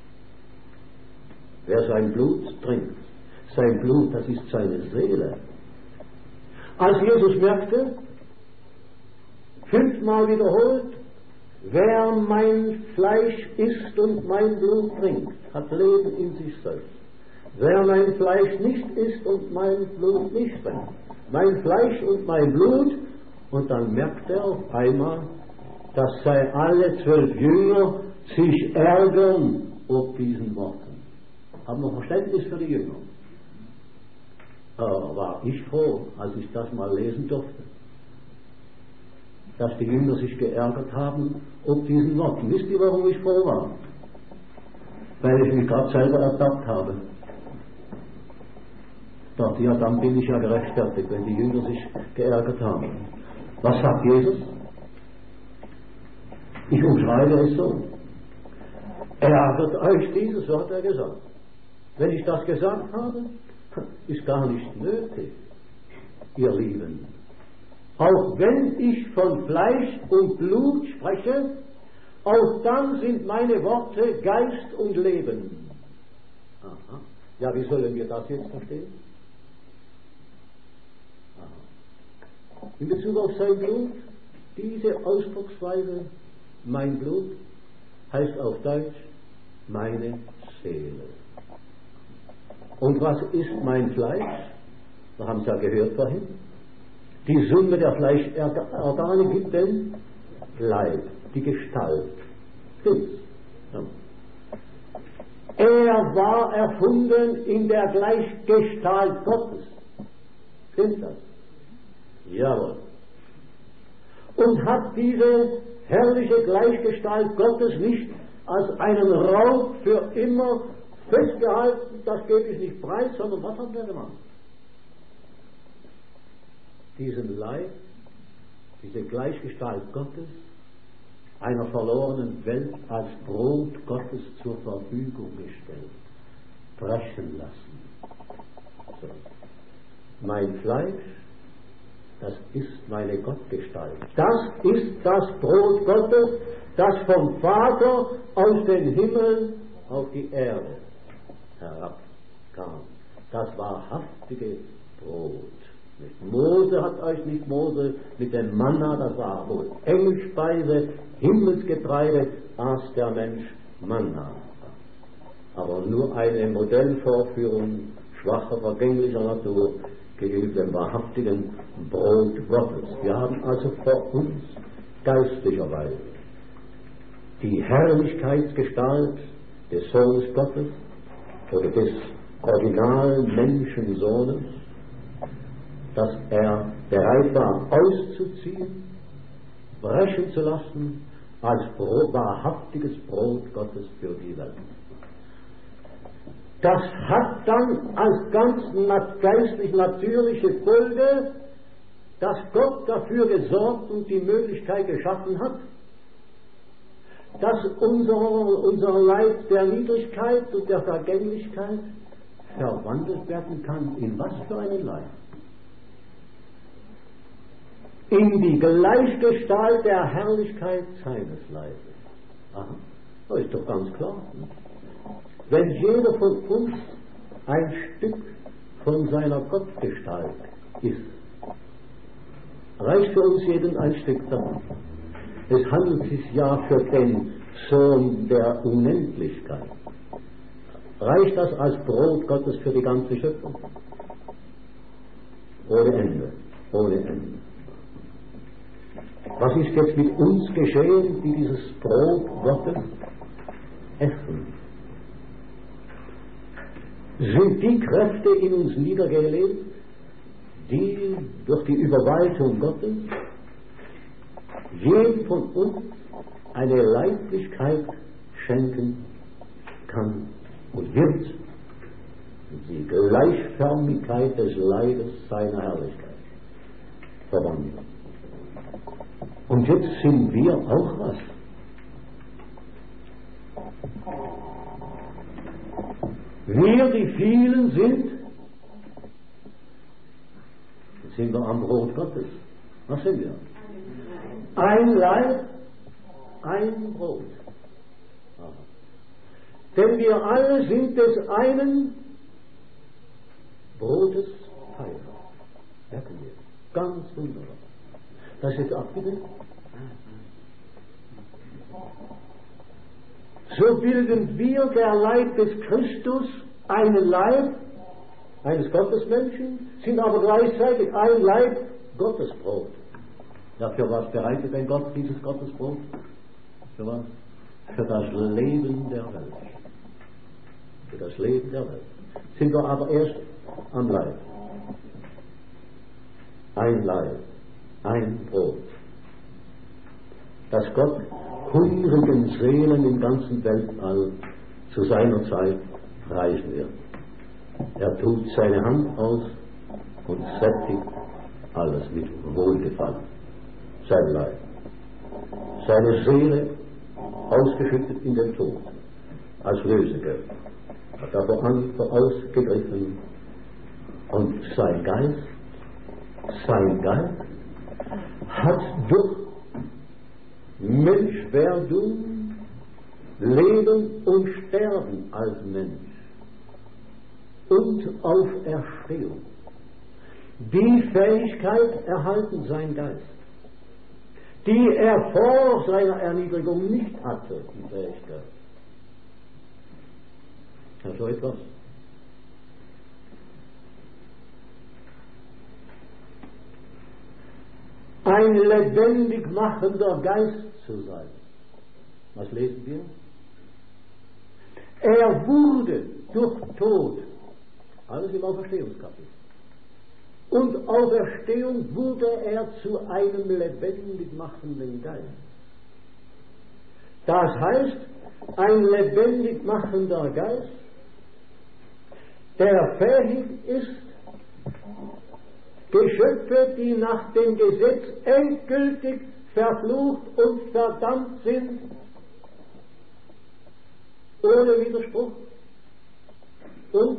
Speaker 1: Wer sein Blut trinkt, sein Blut, das ist seine Seele. Als Jesus merkte, fünfmal wiederholt, wer mein Fleisch isst und mein Blut trinkt, hat Leben in sich selbst. Wer mein Fleisch nicht isst und mein Blut nicht trinkt, mein Fleisch und mein Blut, und dann merkt er auf einmal, dass sei alle zwölf Jünger sich ärgern ob diesen Worten. Haben noch Verständnis für die Jünger. Aber war ich froh, als ich das mal lesen durfte, dass die Jünger sich geärgert haben ob diesen Worten. Wisst ihr, warum ich froh war? Weil ich mich gerade selber ertappt habe. Doch, ja, dann bin ich ja gerechtfertigt, wenn die Jünger sich geärgert haben. Was sagt Jesus? Ich umschreibe es so. Ärgert euch dieses, so hat er gesagt. Wenn ich das gesagt habe, ist gar nicht nötig, ihr Lieben. Auch wenn ich von Fleisch und Blut spreche, auch dann sind meine Worte Geist und Leben. Aha. Ja, wie sollen wir das jetzt verstehen? Aha. In Bezug auf sein Blut, diese Ausdrucksweise, mein Blut, heißt auf Deutsch meine Seele. Und was ist mein Fleisch? Wir haben es ja gehört vorhin. Die Summe der Fleischorgane gibt den Leib, die Gestalt. Stimmt's? Ja. Er war erfunden in der Gleichgestalt Gottes. Stimmt das? Jawohl. Und hat diese herrliche Gleichgestalt Gottes nicht als einen Raub für immer festgehalten, das gebe ich nicht preis, sondern was hat er gemacht? Diesen Leib, diese Gleichgestalt Gottes, einer verlorenen Welt als Brot Gottes zur Verfügung gestellt, brechen lassen. So. Mein Fleisch, das ist meine Gottgestalt. Das ist das Brot Gottes, das vom Vater aus den Himmeln auf die Erde herabkam. Das wahrhaftige Brot. Mose hat euch nicht Mose mit dem Manna, das war wohl Engelspeise, Himmelsgetreide, aß der Mensch Manna. Aber nur eine Modellvorführung schwacher, vergänglicher Natur gegenüber dem wahrhaftigen Brot Gottes. Wir haben also vor uns geistlicherweise die Herrlichkeitsgestalt des Sohnes Gottes oder des originalen Menschensohnes, dass er bereit war auszuziehen, brechen zu lassen als Brot, wahrhaftiges Brot Gottes für die Welt. Das hat dann als ganz geistlich natürliche Folge, dass Gott dafür gesorgt und die Möglichkeit geschaffen hat, dass unser, unser Leib der Niedrigkeit und der Vergänglichkeit verwandelt werden kann. In was für einen Leib? In die Gleichgestalt der Herrlichkeit seines Leibes. Aha, das ist doch ganz klar. Ne? Wenn jeder von uns ein Stück von seiner Gottgestalt ist, reicht für uns jeden ein Stück davon. Es handelt sich ja für den Sohn der Unendlichkeit. Reicht das als Brot Gottes für die ganze Schöpfung? Ohne Ende. ohne Ende. Was ist jetzt mit uns geschehen, die dieses Brot Gottes essen? Sind die Kräfte in uns niedergelegt, die durch die Überweisung Gottes jedem von uns eine Leiblichkeit schenken kann und wird, die Gleichförmigkeit des Leibes seiner Herrlichkeit verwandeln. Und jetzt sind wir auch was. Wir, die vielen sind, sind wir am Brot Gottes. Was sind wir? Ein Leib, ein Brot. Aha. Denn wir alle sind des einen Brotes Teil. Merken wir. Ganz wunderbar. Das ist jetzt abgebildet. So bilden wir, der Leib des Christus, einen Leib eines Gottesmenschen, sind aber gleichzeitig ein Leib Gottesbrot. Ja, für was bereitet denn Gott dieses Gottesbrot? Für was? Für das Leben der Welt. Für das Leben der Welt. Sind wir aber erst am Leib. Ein Leib, ein Brot. Das Gott hungrigen Seelen im ganzen Weltall zu seiner Zeit preisen wird. Er tut seine Hand aus und sättigt alles mit Wohlgefallen. Sein Leib. Seine Seele ausgeschüttet in den Tod als Lösegeld. Hat er vorausgegriffen und sein Geist, sein Geist hat durch Menschwerdung, Leben und Sterben als Mensch und Auferstehung die Fähigkeit erhalten, sein Geist, die er vor seiner Erniedrigung nicht hatte, die Fähigkeit. Ja, so etwas. Ein lebendig machender Geist zu sein. Was lesen wir? Er wurde durch Tod, alles im Auferstehungskapitel, und Auferstehung wurde er zu einem lebendig machenden Geist. Das heißt, ein lebendig machender Geist, der fähig ist, Geschöpfe, die nach dem Gesetz endgültig verflucht und verdammt sind, ohne Widerspruch. Und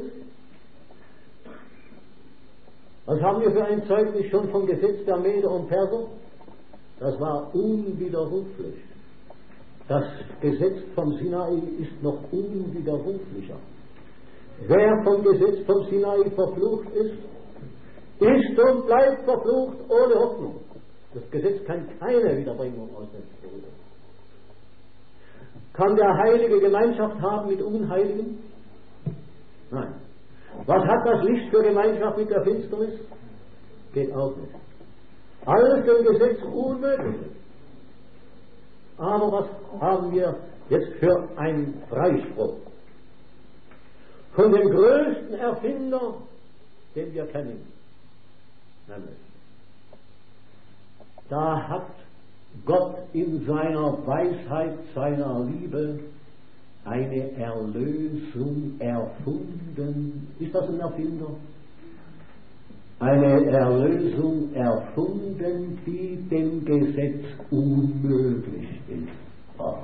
Speaker 1: was haben wir für ein Zeugnis schon vom Gesetz der Meder und Perser? Das war unwiderruflich. Das Gesetz vom Sinai ist noch unwiderruflicher. Wer vom Gesetz vom Sinai verflucht ist, ist und bleibt verflucht ohne Hoffnung. Das Gesetz kann keine Wiederbringung aus dem Tode. Kann der Heilige Gemeinschaft haben mit Unheiligen? Nein. Was hat das Licht für Gemeinschaft mit der Finsternis? Geht auch nicht. Alles dem Gesetz unmöglich. Aber was haben wir jetzt für einen Freispruch? Von dem größten Erfinder, den wir kennen. Nämlich, da hat Gott in seiner Weisheit, seiner Liebe eine Erlösung erfunden. Ist das ein Erfinder? Eine Erlösung erfunden, die dem Gesetz unmöglich ist. Oh.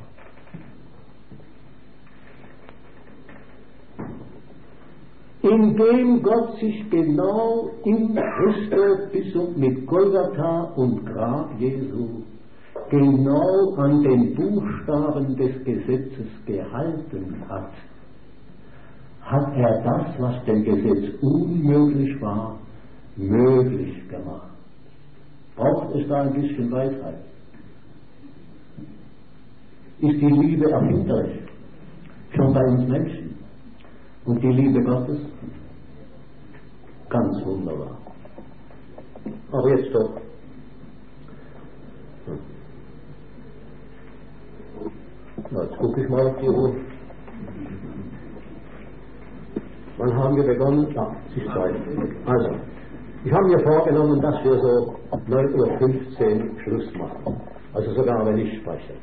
Speaker 1: Indem Gott sich genau in Christus bis und mit Golgatha und Grab Jesu genau an den Buchstaben des Gesetzes gehalten hat, hat er das, was dem Gesetz unmöglich war, möglich gemacht. Braucht es da ein bisschen Weisheit? Ist die Liebe erfinderisch? Schon bei uns Menschen? Und die Liebe Gottes? Ganz wunderbar. Aber jetzt doch. Na, jetzt gucke ich mal auf die Uhr. Wann haben wir begonnen? Ja, es ist Zeit. Also, ich habe mir vorgenommen, dass wir so neun Uhr fünfzehn Schluss machen. Also sogar wenn ich spreche.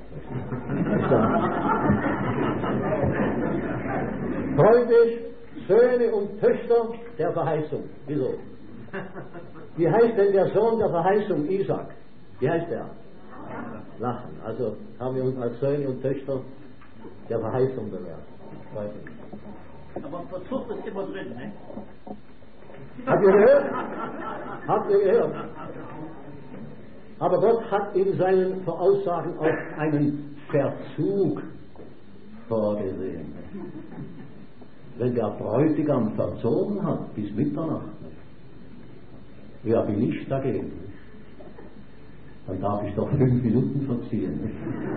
Speaker 1: Freundlich, Söhne und Töchter der Verheißung. Wieso? Wie heißt denn der Sohn der Verheißung? Isaac. Wie heißt der? Lachen. Also haben wir uns als Söhne und Töchter der Verheißung bewährt.
Speaker 2: Aber Versuch ist immer drin, ne?
Speaker 1: Habt ihr gehört? Habt ihr gehört? Aber Gott hat in seinen Voraussagen auch einen Verzug vorgesehen. Wenn der Bräutigam verzogen hat bis Mitternacht, wer bin ich dagegen? Dann darf ich doch fünf Minuten verziehen.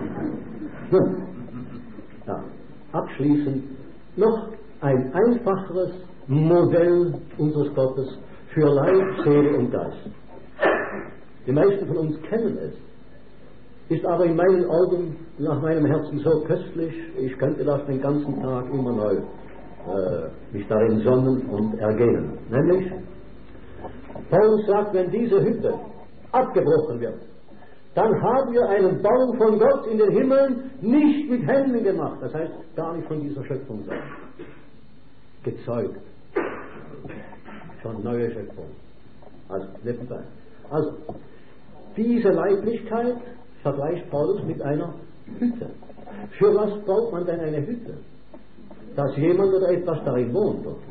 Speaker 1: Ja, abschließend noch ein einfacheres Modell unseres Gottes für Leib, Seele und Geist. Die meisten von uns kennen es, ist aber in meinen Augen, nach meinem Herzen so köstlich, ich könnte das den ganzen Tag immer neu äh, mich darin sonnen und ergehen. Nämlich, Paulus sagt, wenn diese Hütte abgebrochen wird, dann haben wir einen Bau von Gott in den Himmeln nicht mit Händen gemacht, das heißt gar nicht von dieser Schöpfung sein. Gezeugt. Schon neue Schöpfung. Also, nebenbei. Also, diese Leiblichkeit vergleicht Paulus mit einer Hütte. Für was baut man denn eine Hütte? Dass jemand oder etwas darin wohnt. Oder?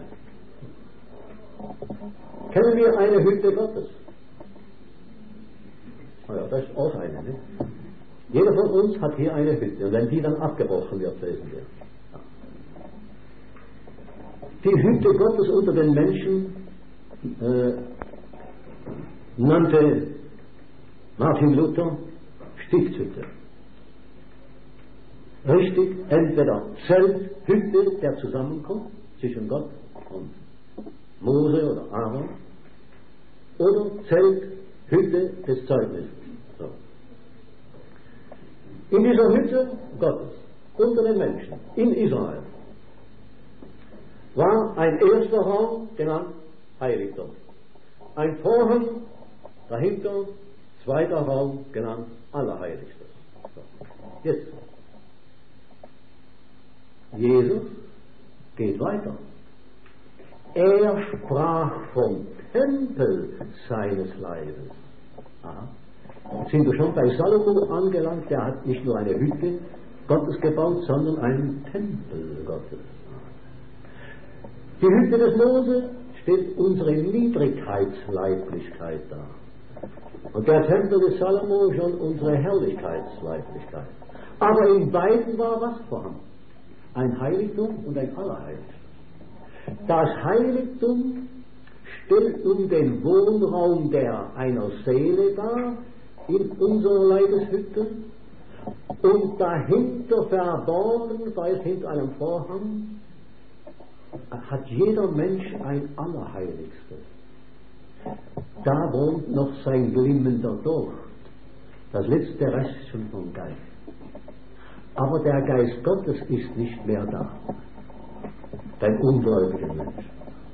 Speaker 1: Kennen wir eine Hütte Gottes? Oh ja, das ist auch eine. Ne? Jeder von uns hat hier eine Hütte. Und wenn die dann abgebrochen wird, lesen wir. Ja. Die Hütte Gottes unter den Menschen äh, nannte Martin Luther Stiftshütte. Richtig, entweder Zelt, Hütte der Zusammenkunft zwischen Gott und Mose oder Aaron, oder Zelt, Hütte des Zeugnisses. So. In dieser Hütte Gottes, unter den Menschen, in Israel, war ein erster Raum genannt Heiligtum. Ein Vorhang dahinter, zweiter Raum genannt Allerheiligstes. So. Jetzt. Jesus geht weiter. Er sprach vom Tempel seines Leibes. Aha. Jetzt sind wir schon bei Salomo angelangt, der hat nicht nur eine Hütte Gottes gebaut, sondern einen Tempel Gottes. Die Hütte des Mose stellt unsere Niedrigkeitsleiblichkeit dar. Und der Tempel des Salomo schon unsere Herrlichkeitsleiblichkeit. Aber in beiden war was vorhanden? Ein Heiligtum und ein Allerheiligstes. Das Heiligtum stellt nun den Wohnraum der einer Seele dar, in unserer Leibeshütte, und dahinter verborgen, sei es hinter einem Vorhang, hat jeder Mensch ein Allerheiligstes. Da wohnt noch sein glimmender Docht, das letzte Restchen vom Geist. Aber der Geist Gottes ist nicht mehr da, dein ungläubiger Mensch.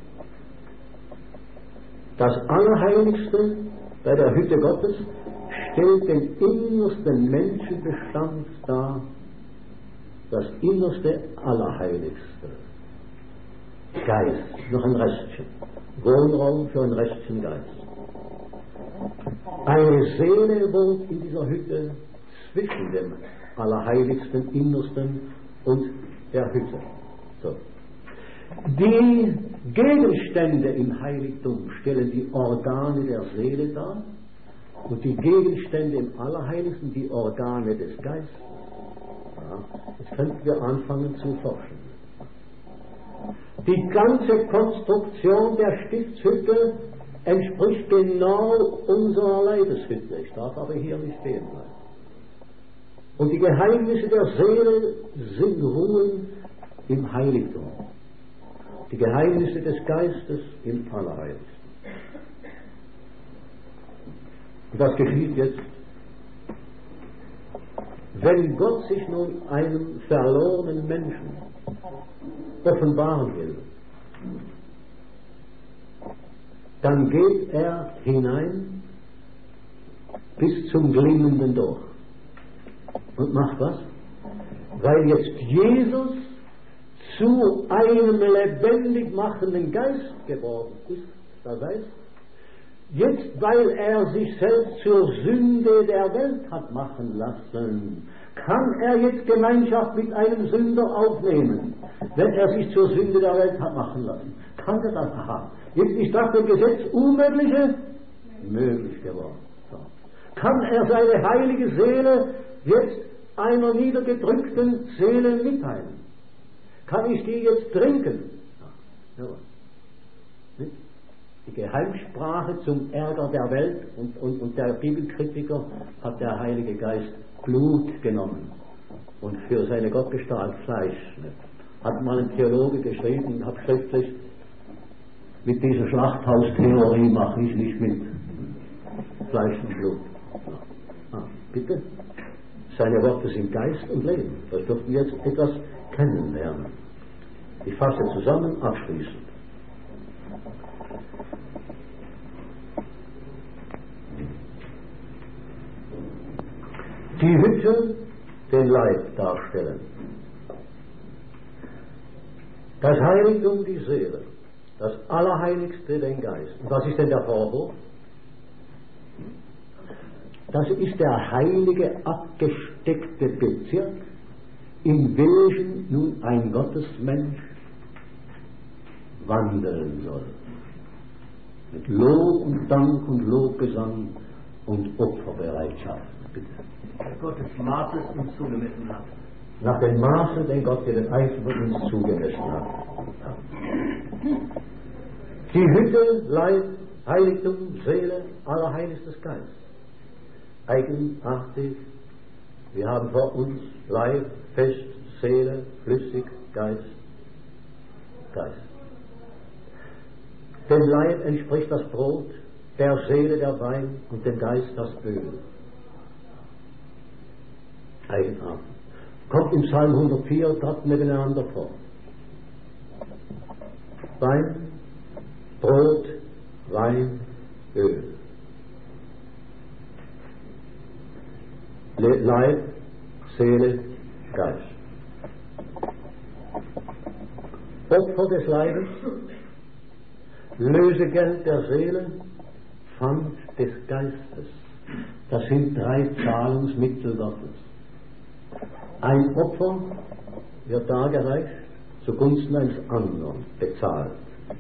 Speaker 1: Das Allerheiligste bei der Hütte Gottes stellt den innersten Menschenbestand dar, das innerste Allerheiligste. Geist, noch ein Restchen. Wohnraum für ein Restchen Geist. Eine Seele wohnt in dieser Hütte zwischen dem Allerheiligsten, Innersten und der Hütte. So. Die Gegenstände im Heiligtum stellen die Organe der Seele dar und die Gegenstände im Allerheiligsten die Organe des Geistes. Ja, jetzt könnten wir anfangen zu forschen. Die ganze Konstruktion der Stiftshütte entspricht genau unserer Leibeshütte. Ich darf aber hier nicht stehen bleiben. Und die Geheimnisse der Seele sind ruhen im Heiligtum. Die Geheimnisse des Geistes im Allerheiligsten. Und das geschieht jetzt. Wenn Gott sich nun einem verlorenen Menschen offenbaren will, dann geht er hinein bis zum glimmenden Dorf. Und macht was? Weil jetzt Jesus zu einem lebendig machenden Geist geworden ist, das heißt, jetzt, weil er sich selbst zur Sünde der Welt hat machen lassen, kann er jetzt Gemeinschaft mit einem Sünder aufnehmen, wenn er sich zur Sünde der Welt hat machen lassen. Kann er das? Aha. Jetzt ist das dem Gesetz Unmögliche möglich geworden. So. Kann er seine heilige Seele jetzt einer niedergedrückten Seele mitteilen? Kann ich die jetzt trinken? Ja. Ja. Die Geheimsprache zum Ärger der Welt und, und, und der Bibelkritiker hat der Heilige Geist Blut genommen und für seine Gottgestalt Fleisch. Hat mal ein Theologe geschrieben, hat schriftlich, mit dieser Schlachthaustheorie mache ich nicht mit. Fleisch und Blut. Ah, bitte? Seine Worte sind Geist und Leben. Das dürfen wir jetzt etwas kennenlernen. Ich fasse zusammen, abschließend. Die Hütte den Leib darstellen. Das Heiligtum die Seele. Das Allerheiligste den Geist. Und was ist denn der Vorwurf? Das ist der heilige, abgesteckte Bezirk, in welchem nun ein Gottesmensch wandeln soll. Mit Lob und Dank und Lobgesang und Opferbereitschaft. Bitte.
Speaker 2: Gottes Maßes uns zugemessen hat.
Speaker 1: Nach dem Maße, den Gott für den Einzelnen von uns zugemessen hat. Ja. Die Hütte, Leib, Heiligtum, Seele, Allerheiligstes Geist. Eigenartig, wir haben vor uns Leib, fest, Seele, flüssig, Geist, Geist. Dem Leib entspricht das Brot, der Seele der Wein und dem Geist das Öl. Eigenartig. Kommt im Psalm hundertvier gerade nebeneinander vor. Wein, Brot, Wein, Öl. Leib, Seele, Geist. Opfer des Leibes, Lösegeld der Seele, Pfand des Geistes. Das sind drei Zahlungsmittel Gottes. Ein Opfer wird dargereicht, zugunsten eines anderen bezahlt.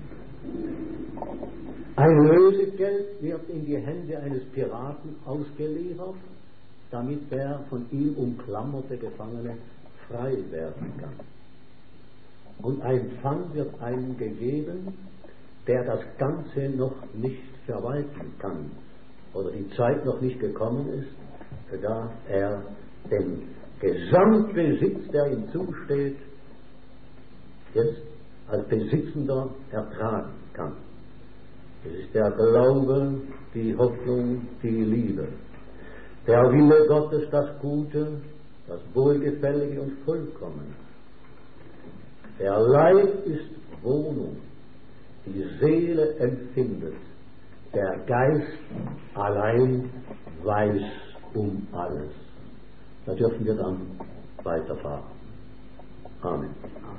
Speaker 1: Ein Lösegeld wird in die Hände eines Piraten ausgeliefert, damit der von ihm umklammerte Gefangene frei werden kann. Und ein Pfand wird einem gegeben, der das Ganze noch nicht verwalten kann oder die Zeit noch nicht gekommen ist, da er den Gesamtbesitz, der ihm zusteht, jetzt als Besitzender ertragen kann. Es ist der Glaube, die Hoffnung, die Liebe. Der Wille Gottes, das Gute, das Wohlgefällige und Vollkommene. Der Leib ist Wohnung, die Seele empfindet, der Geist allein weiß um alles. Da dürfen wir dann weiterfahren. Amen.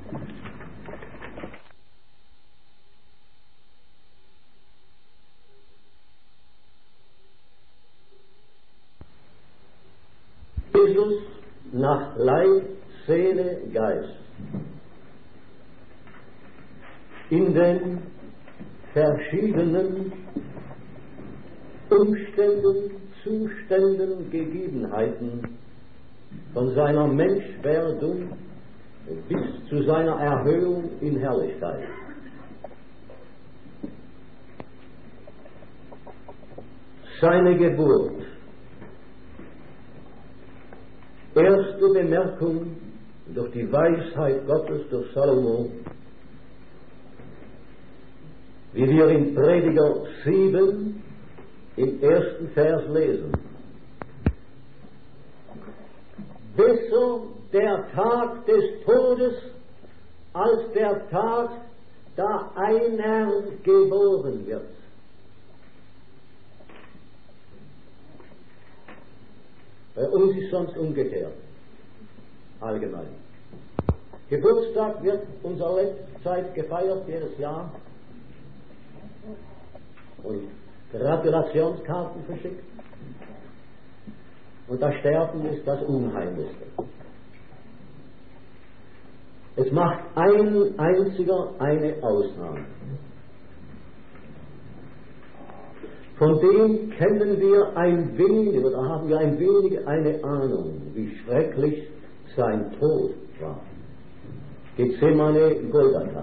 Speaker 1: Jesus nach Leib, Seele, Geist in den verschiedenen Umständen, Zuständen, Gegebenheiten von seiner Menschwerdung bis zu seiner Erhöhung in Herrlichkeit. Seine Geburt. Erste Bemerkung durch die Weisheit Gottes, durch Salomo, wie wir in Prediger sieben im ersten Vers lesen. Besser der Tag des Todes als der Tag, da einer geboren wird. Bei uns ist sonst umgekehrt, allgemein. Geburtstag wird unsere Zeit gefeiert, jedes Jahr. Und Gratulationskarten verschickt. Und das Sterben ist das Unheimlichste. Es macht ein einziger eine Ausnahme. Von dem kennen wir ein wenig, oder haben wir ein wenig eine Ahnung, wie schrecklich sein Tod war. Gethsemane, Golgatha.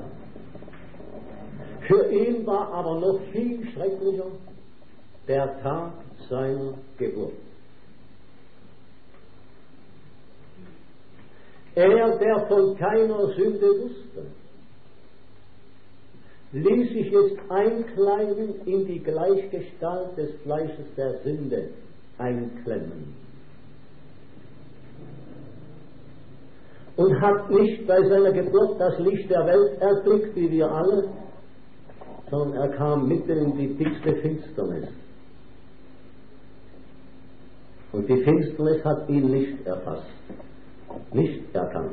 Speaker 1: Für ihn war aber noch viel schrecklicher der Tag seiner Geburt. Er, der von keiner Sünde wusste, ließ sich jetzt einkleiden in die Gleichgestalt des Fleisches der Sünde einklemmen. Und hat nicht bei seiner Geburt das Licht der Welt erblickt, wie wir alle, sondern er kam mitten in die dickste Finsternis. Und die Finsternis hat ihn nicht erfasst, nicht erkannt.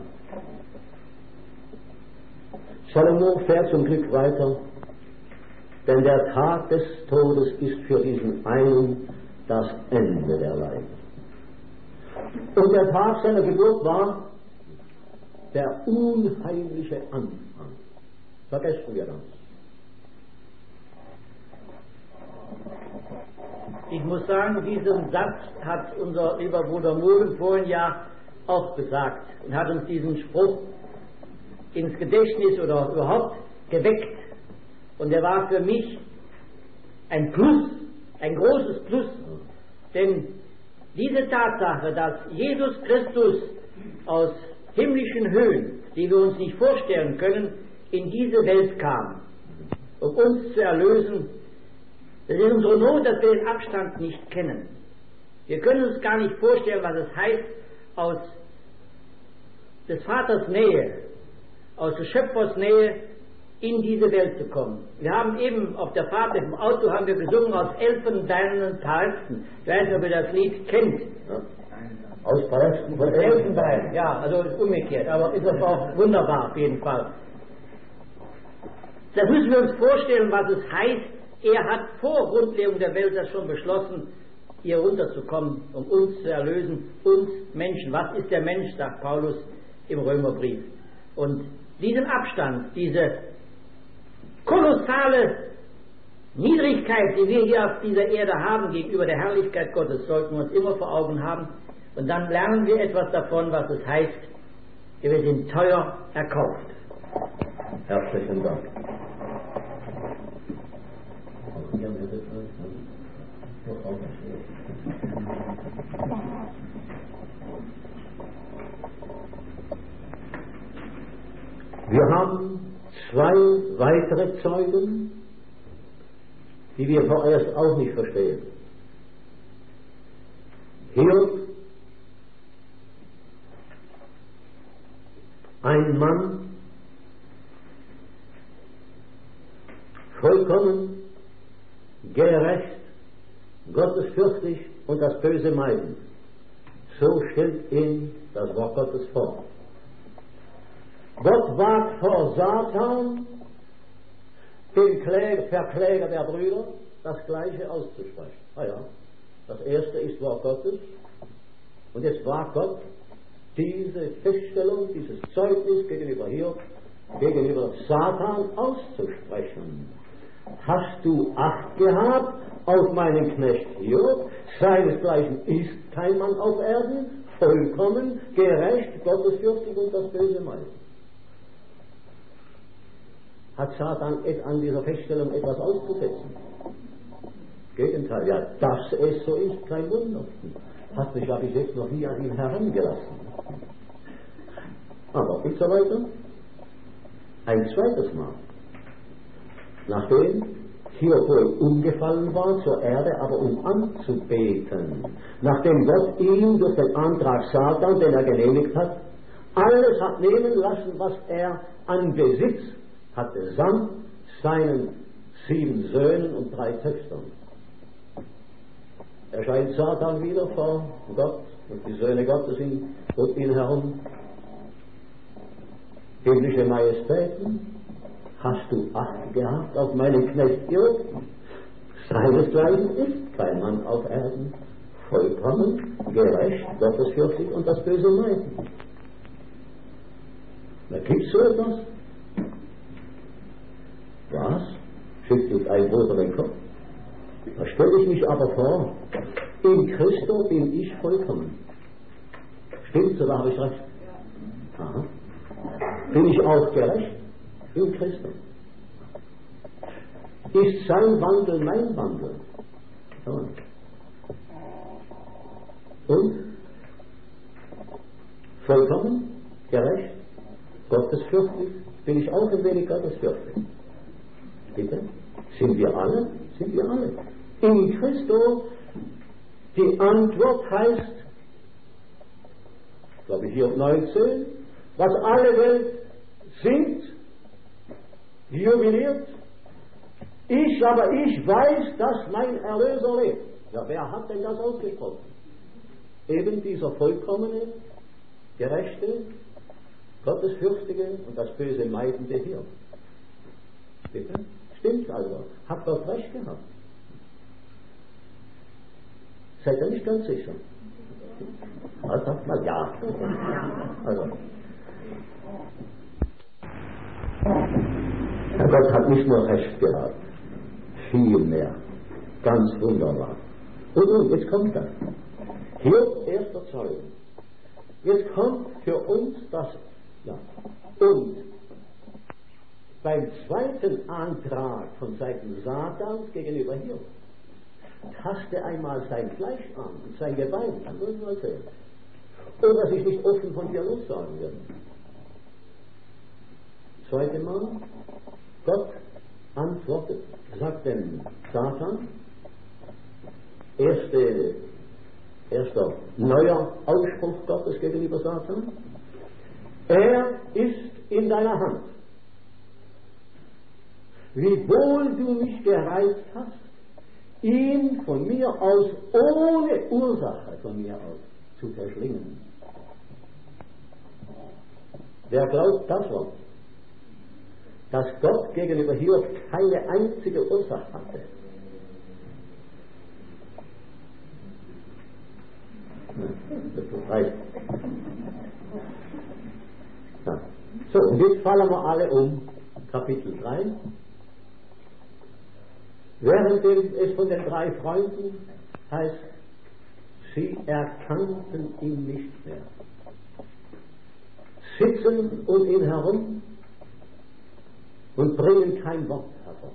Speaker 1: Salomo fährt zum Glück weiter, denn der Tag des Todes ist für diesen einen das Ende der Leiden. Und der Tag seiner Geburt war der unheimliche Anfang. Vergessen wir das.
Speaker 2: Ich muss sagen, diesen Satz hat unser lieber Bruder Muren vorhin ja auch gesagt und hat uns diesen Spruch ins Gedächtnis oder überhaupt geweckt. Und er war für mich ein Plus, ein großes Plus. Denn diese Tatsache, dass Jesus Christus aus himmlischen Höhen, die wir uns nicht vorstellen können, in diese Welt kam, um uns zu erlösen, das ist unsere Not, dass wir den Abstand nicht kennen. Wir können uns gar nicht vorstellen, was es heißt, aus des Vaters Nähe, aus des Schöpfers Nähe in diese Welt zu kommen. Wir haben eben auf der Fahrt mit dem Auto haben wir gesungen aus Elfenbeinen Palästen. Ich weiß nicht, ob ihr das Lied kennt.
Speaker 1: Ja. Aus Palästen von
Speaker 2: Elfenbein. Ja, also ist umgekehrt, aber ist das auch wunderbar auf jeden Fall. Da müssen wir uns vorstellen, was es heißt. Er hat vor Grundlegung der Welt das schon beschlossen, hier runterzukommen, um uns zu erlösen, uns Menschen. Was ist der Mensch, sagt Paulus im Römerbrief. Und diesen Abstand, diese kolossale Niedrigkeit, die wir hier auf dieser Erde haben gegenüber der Herrlichkeit Gottes, sollten wir uns immer vor Augen haben. Und dann lernen wir etwas davon, was es heißt, wir sind teuer erkauft.
Speaker 1: Herzlichen Dank. Wir haben zwei weitere Zeugen, die wir vorerst auch nicht verstehen. Hiob, ein Mann, vollkommen, gerecht, gottesfürchtig und das Böse meidend. So stellt ihn das Wort Gottes vor. Gott wagt vor Satan, den Kläger, Verkläger der Brüder, das Gleiche auszusprechen. Ah ja, das erste ist Wort Gottes und jetzt wagt Gott, diese Feststellung, dieses Zeugnis gegenüber Hiob, gegenüber Satan auszusprechen. Hast du Acht gehabt auf meinen Knecht Hiob? Seinesgleichen ist kein Mann auf Erden, vollkommen, gerecht, gottesfürchtig und das Böse meint. Hat Satan an dieser Feststellung etwas auszusetzen? Gegenteil, ja, dass es so ist, kein Wunder. Hat mich ja bis jetzt noch nie an ihn herangelassen. Aber und so weiter. Ein zweites Mal, nachdem Hiob wohl umgefallen war zur Erde, aber um anzubeten, nachdem Gott ihm durch den Antrag Satan, den er genehmigt hat, alles hat nehmen lassen, was er an Besitz hatte, samt seinen sieben Söhnen und drei Töchtern. Erscheint Satan wieder vor Gott und die Söhne Gottes ihn, um ihn herum. Himmlische Majestäten, hast du Acht gehabt auf meinen Knecht Hiob? Seinesgleichen ist kein Mann auf Erden, vollkommen, gerecht, gottesfürchtig und das Böse meiden. Da gibt's so etwas? Was? Schüttelt ein Bruder den Kopf. Da stelle ich mich aber vor, in Christo bin ich vollkommen. Stimmt's oder habe ich recht? Aha. Bin ich auch gerecht? In Christo. Ist sein Wandel mein Wandel? So. Und? Vollkommen? Gerecht? Gottesfürchtig? Bin ich auch ein wenig gottesfürchtig? Bitte? Sind wir alle? Sind wir alle? In Christo, die Antwort heißt, glaube ich, hier neunzehn, was alle Welt singt, jubiliert. Ich, aber ich weiß, dass mein Erlöser lebt. Ja, wer hat denn das ausgesprochen? Eben dieser vollkommene, gerechte, gottesfürchtige und das Böse meidende hier. Bitte? Stimmt also. Hat Gott recht gehabt? Seid ihr nicht ganz sicher? Also, sagt mal ja. Also. Herr Gott hat nicht nur recht gehabt, viel mehr. Ganz wunderbar. Und nun, jetzt kommt das. Hier erster Zeuge. Jetzt kommt für uns das, ja, und beim zweiten Antrag von Seiten Satans gegenüber Hiob, taste einmal sein Fleisch an und sein Gebein, dann würden wir sehen, ob er sich nicht offen von dir lossagen wird. Zweite Mal, Gott antwortet, sagt dem Satan, erste, erster neuer Ausspruch Gottes gegenüber Satan, er ist in deiner Hand. Wie wohl du mich gereizt hast, ihn von mir aus, ohne Ursache von mir aus, zu verschlingen. Wer glaubt das Wort? Dass Gott gegenüber Hiob keine einzige Ursache hatte. Das reicht. Ja. So, und jetzt fallen wir alle um Kapitel drei. Während es von den drei Freunden heißt, sie erkannten ihn nicht mehr. Sitzen um ihn herum und bringen kein Wort hervor.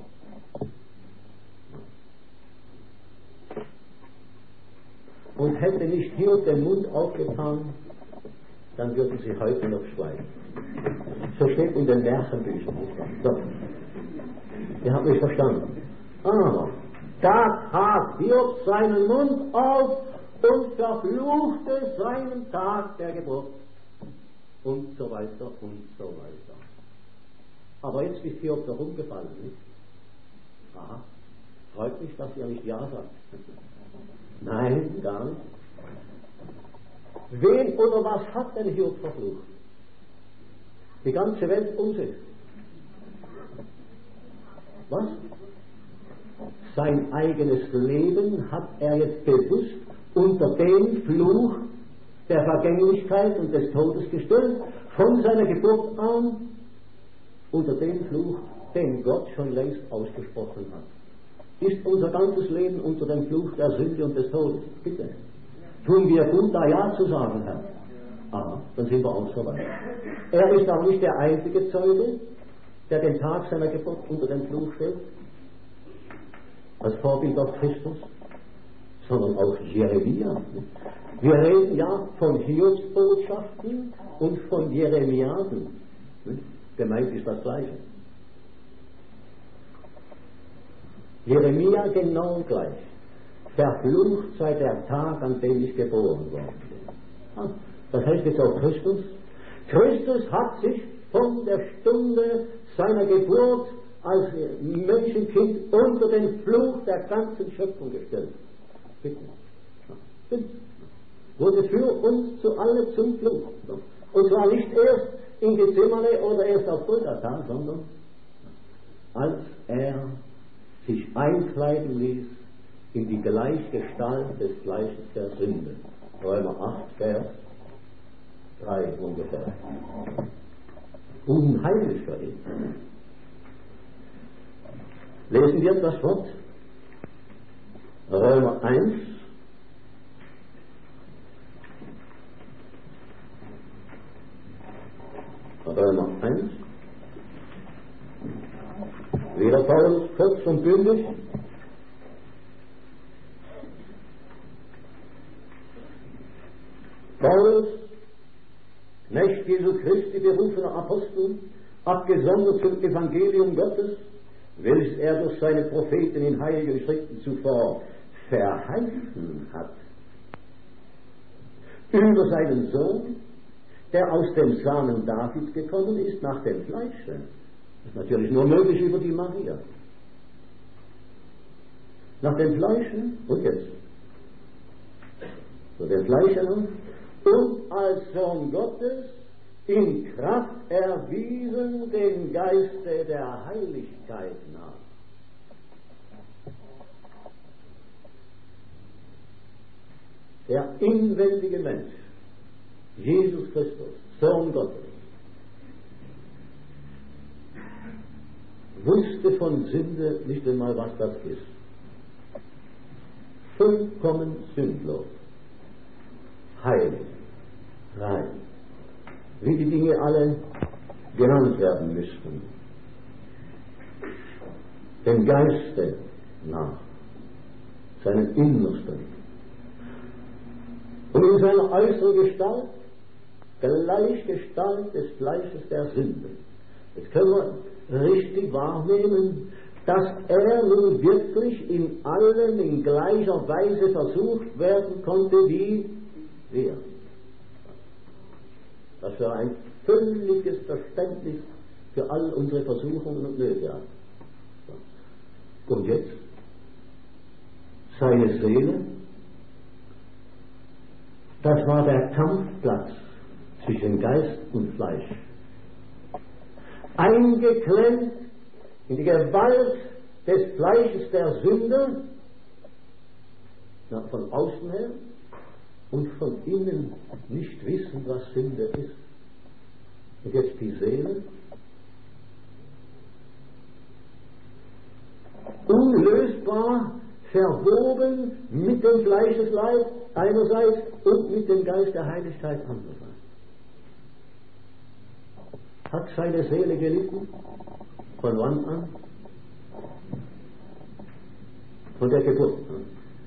Speaker 1: Und hätte nicht Hiob den Mund aufgetan, dann würden sie heute noch schweigen. So steht in den Märchenbüchern. So. Ihr habt mich verstanden. Aber da tat Hiob seinen Mund auf und verfluchte seinen Tag der Geburt. Und so weiter und so weiter. Aber jetzt ist Hiob da rumgefallen, nicht? Aha, freut mich, dass ihr nicht Ja sagt. Nein, gar nicht. Wen oder was hat denn Hiob verflucht? Die ganze Welt um sich. Was? Sein eigenes Leben hat er jetzt bewusst unter den Fluch der Vergänglichkeit und des Todes gestellt, von seiner Geburt an, unter den Fluch, den Gott schon längst ausgesprochen hat. Ist unser ganzes Leben unter dem Fluch der Sünde und des Todes? Bitte. Tun wir gut, da Ja zu sagen, Herr. Aha, dann sind wir auch so weit. Er ist auch nicht der einzige Zeuge, der den Tag seiner Geburt unter dem Fluch stellt, als Vorbild auf Christus, sondern auch Jeremia. Wir reden ja von Hiobs Botschaften und von Jeremiaden. Gemeint ist das Gleiche. Jeremia genau gleich. Verflucht sei der Tag, an dem ich geboren worden bin. Das heißt jetzt auch Christus. Christus hat sich von der Stunde seiner Geburt als Menschenkind unter den Fluch der ganzen Schöpfung gestellt. Bitte. Bitte. Wurde für uns zu alle zum Fluch. Und zwar nicht erst in Gethsemane oder erst auf Golgatha, sondern als er sich einkleiden ließ in die Gleichgestalt des Fleisches der Sünde. Römer acht, Vers drei ungefähr. Unheimlich für ihn. Lesen wir das Wort. Römer eins. Römer eins. Wieder Paulus, kurz und bündig. Paulus, Knecht Jesu Christi, berufener Apostel, abgesondert zum Evangelium Gottes, welches er durch seine Propheten in heiligen Schriften zuvor verheißen hat, über seinen Sohn, der aus dem Samen Davids gekommen ist, nach dem Fleische. Das ist natürlich nur möglich über die Maria. Nach dem Fleische, und jetzt? So dem Fleische, und als Sohn Gottes in Kraft erwiesen den Geiste der Heiligkeit nach. Der inwendige Mensch, Jesus Christus, Sohn Gottes, wusste von Sünde nicht einmal, was das ist. Vollkommen sündlos, heilig, rein, wie die Dinge alle genannt werden müssten. Dem Geiste nach, seinem Innersten. Und in seiner äußeren Gestalt, gleich Gestalt des Fleisches der Sünde. Jetzt können wir richtig wahrnehmen, dass er nun wirklich in allem in gleicher Weise versucht werden konnte wie wir. Das war ein völliges Verständnis für all unsere Versuchungen und Nöte. Und jetzt seine Seele, das war der Kampfplatz zwischen Geist und Fleisch. Eingeklemmt in die Gewalt des Fleisches der Sünde, von außen her, und von innen nicht wissen, was Sünde ist. Und jetzt die Seele, unlösbar verwoben mit dem Fleischesleib einerseits und mit dem Geist der Heiligkeit andererseits. Hat seine Seele gelitten? Von wann an? Von der Geburt an.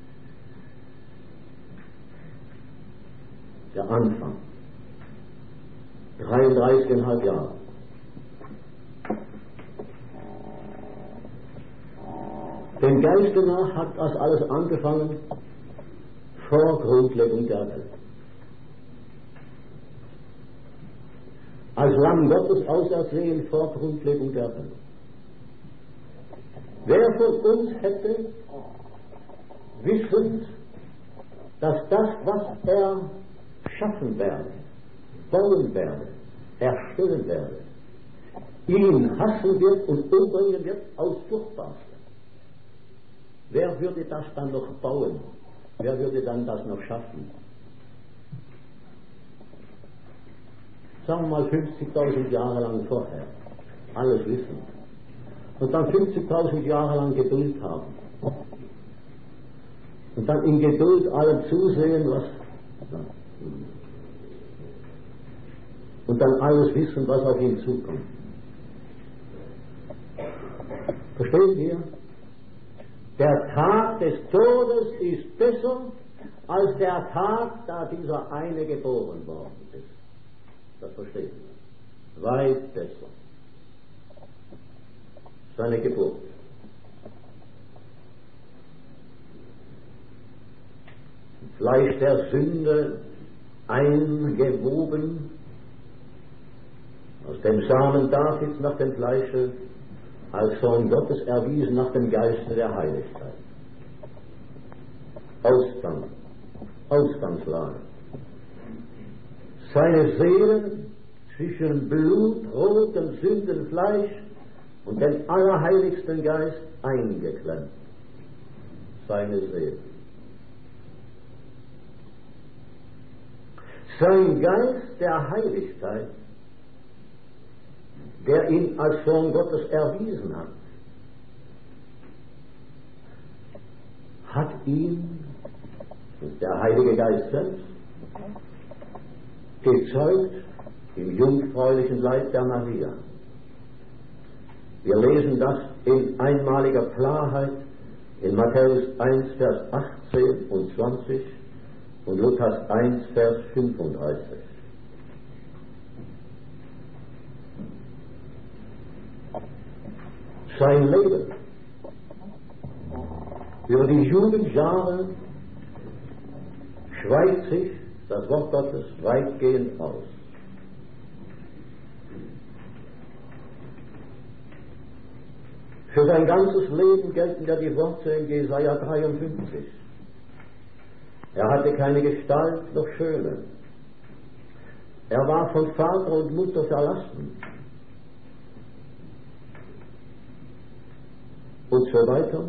Speaker 1: Der Anfang. dreiunddreißigeinhalb Jahre. Dem Geiste nach hat das alles angefangen vor Grundlegung der Welt. Als Lamm Gottes ausersehen vor Grundlegung der Welt. Wer von uns hätte, wissend, dass das, was er schaffen werde, bauen werde, erstellen werde, ihn hassen wird und umbringen wird aus Furchtbarste. Wer würde das dann noch bauen? Wer würde dann das noch schaffen? Sagen wir mal fünfzigtausend Jahre lang vorher. Alles wissen. Und dann fünfzigtausend Jahre lang Geduld haben. Und dann in Geduld allem zusehen, was... Und dann alles wissen, was auf ihn zukommt. Versteht ihr? Der Tag des Todes ist besser als der Tag, da dieser eine geboren worden ist. Das versteht ihr. Weit besser. Seine Geburt. Fleisch der Sünde eingewoben, aus dem Samen Davids nach dem Fleische, als Sohn Gottes erwiesen nach dem Geiste der Heiligkeit. Ausgang, Ausgangslage. Seine Seele zwischen blutrotem Sündenfleisch und dem allerheiligsten Geist eingeklemmt. Seine Seele. Sein Geist der Heiligkeit, der ihn als Sohn Gottes erwiesen hat, hat ihn, der Heilige Geist selbst, gezeugt im jungfräulichen Leib der Maria. Wir lesen das in einmaliger Klarheit in Matthäus eins, Vers achtzehn und zwanzig und Lukas eins, Vers fünfunddreißig. Sein Leben über die Jugendjahre schweigt sich das Wort Gottes weitgehend aus. Für sein ganzes Leben gelten ja die Worte in Jesaja dreiundfünfzig. Er hatte keine Gestalt noch Schöne. Er war von Vater und Mutter verlassen. Und so weiter.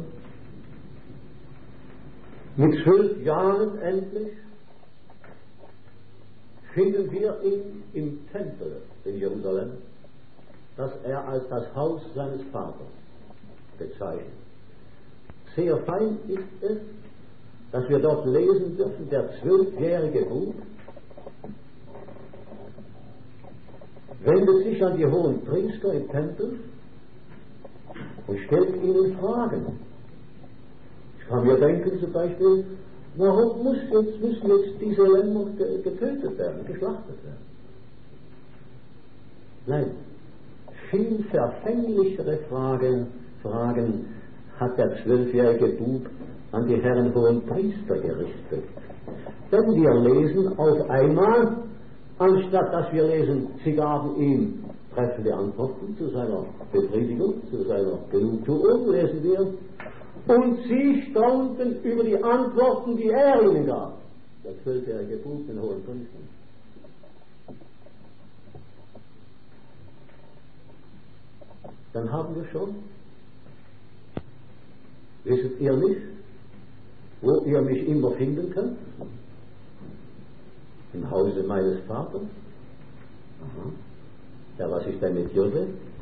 Speaker 1: Mit zwölf Jahren endlich finden wir ihn im Tempel in Jerusalem, das er als das Haus seines Vaters bezeichnet. Sehr fein ist es, dass wir dort lesen dürfen, der zwölfjährige Bub wendet sich an die hohen Priester im Tempel und stellt ihnen Fragen. Ich kann mir denken zum Beispiel, warum muss jetzt, müssen jetzt diese Lämmer getötet werden, geschlachtet werden? Nein, viel verfänglichere Fragen, Fragen hat der zwölfjährige Bub an die Herren hohen Priester gerichtet. Denn wir lesen auf einmal, anstatt dass wir lesen, sie gaben ihm treffende Antworten zu seiner Befriedigung, zu seiner Genugtuung, lesen wir, und sie staunten über die Antworten, die er ihnen gab. Der zwölfjährige Bub, den hohen Priester. Dann haben wir schon, wisset ihr nicht, wo ihr mich immer finden könnt? Im Hause meines Vaters. Aha. Ja, was ist denn mit Josef?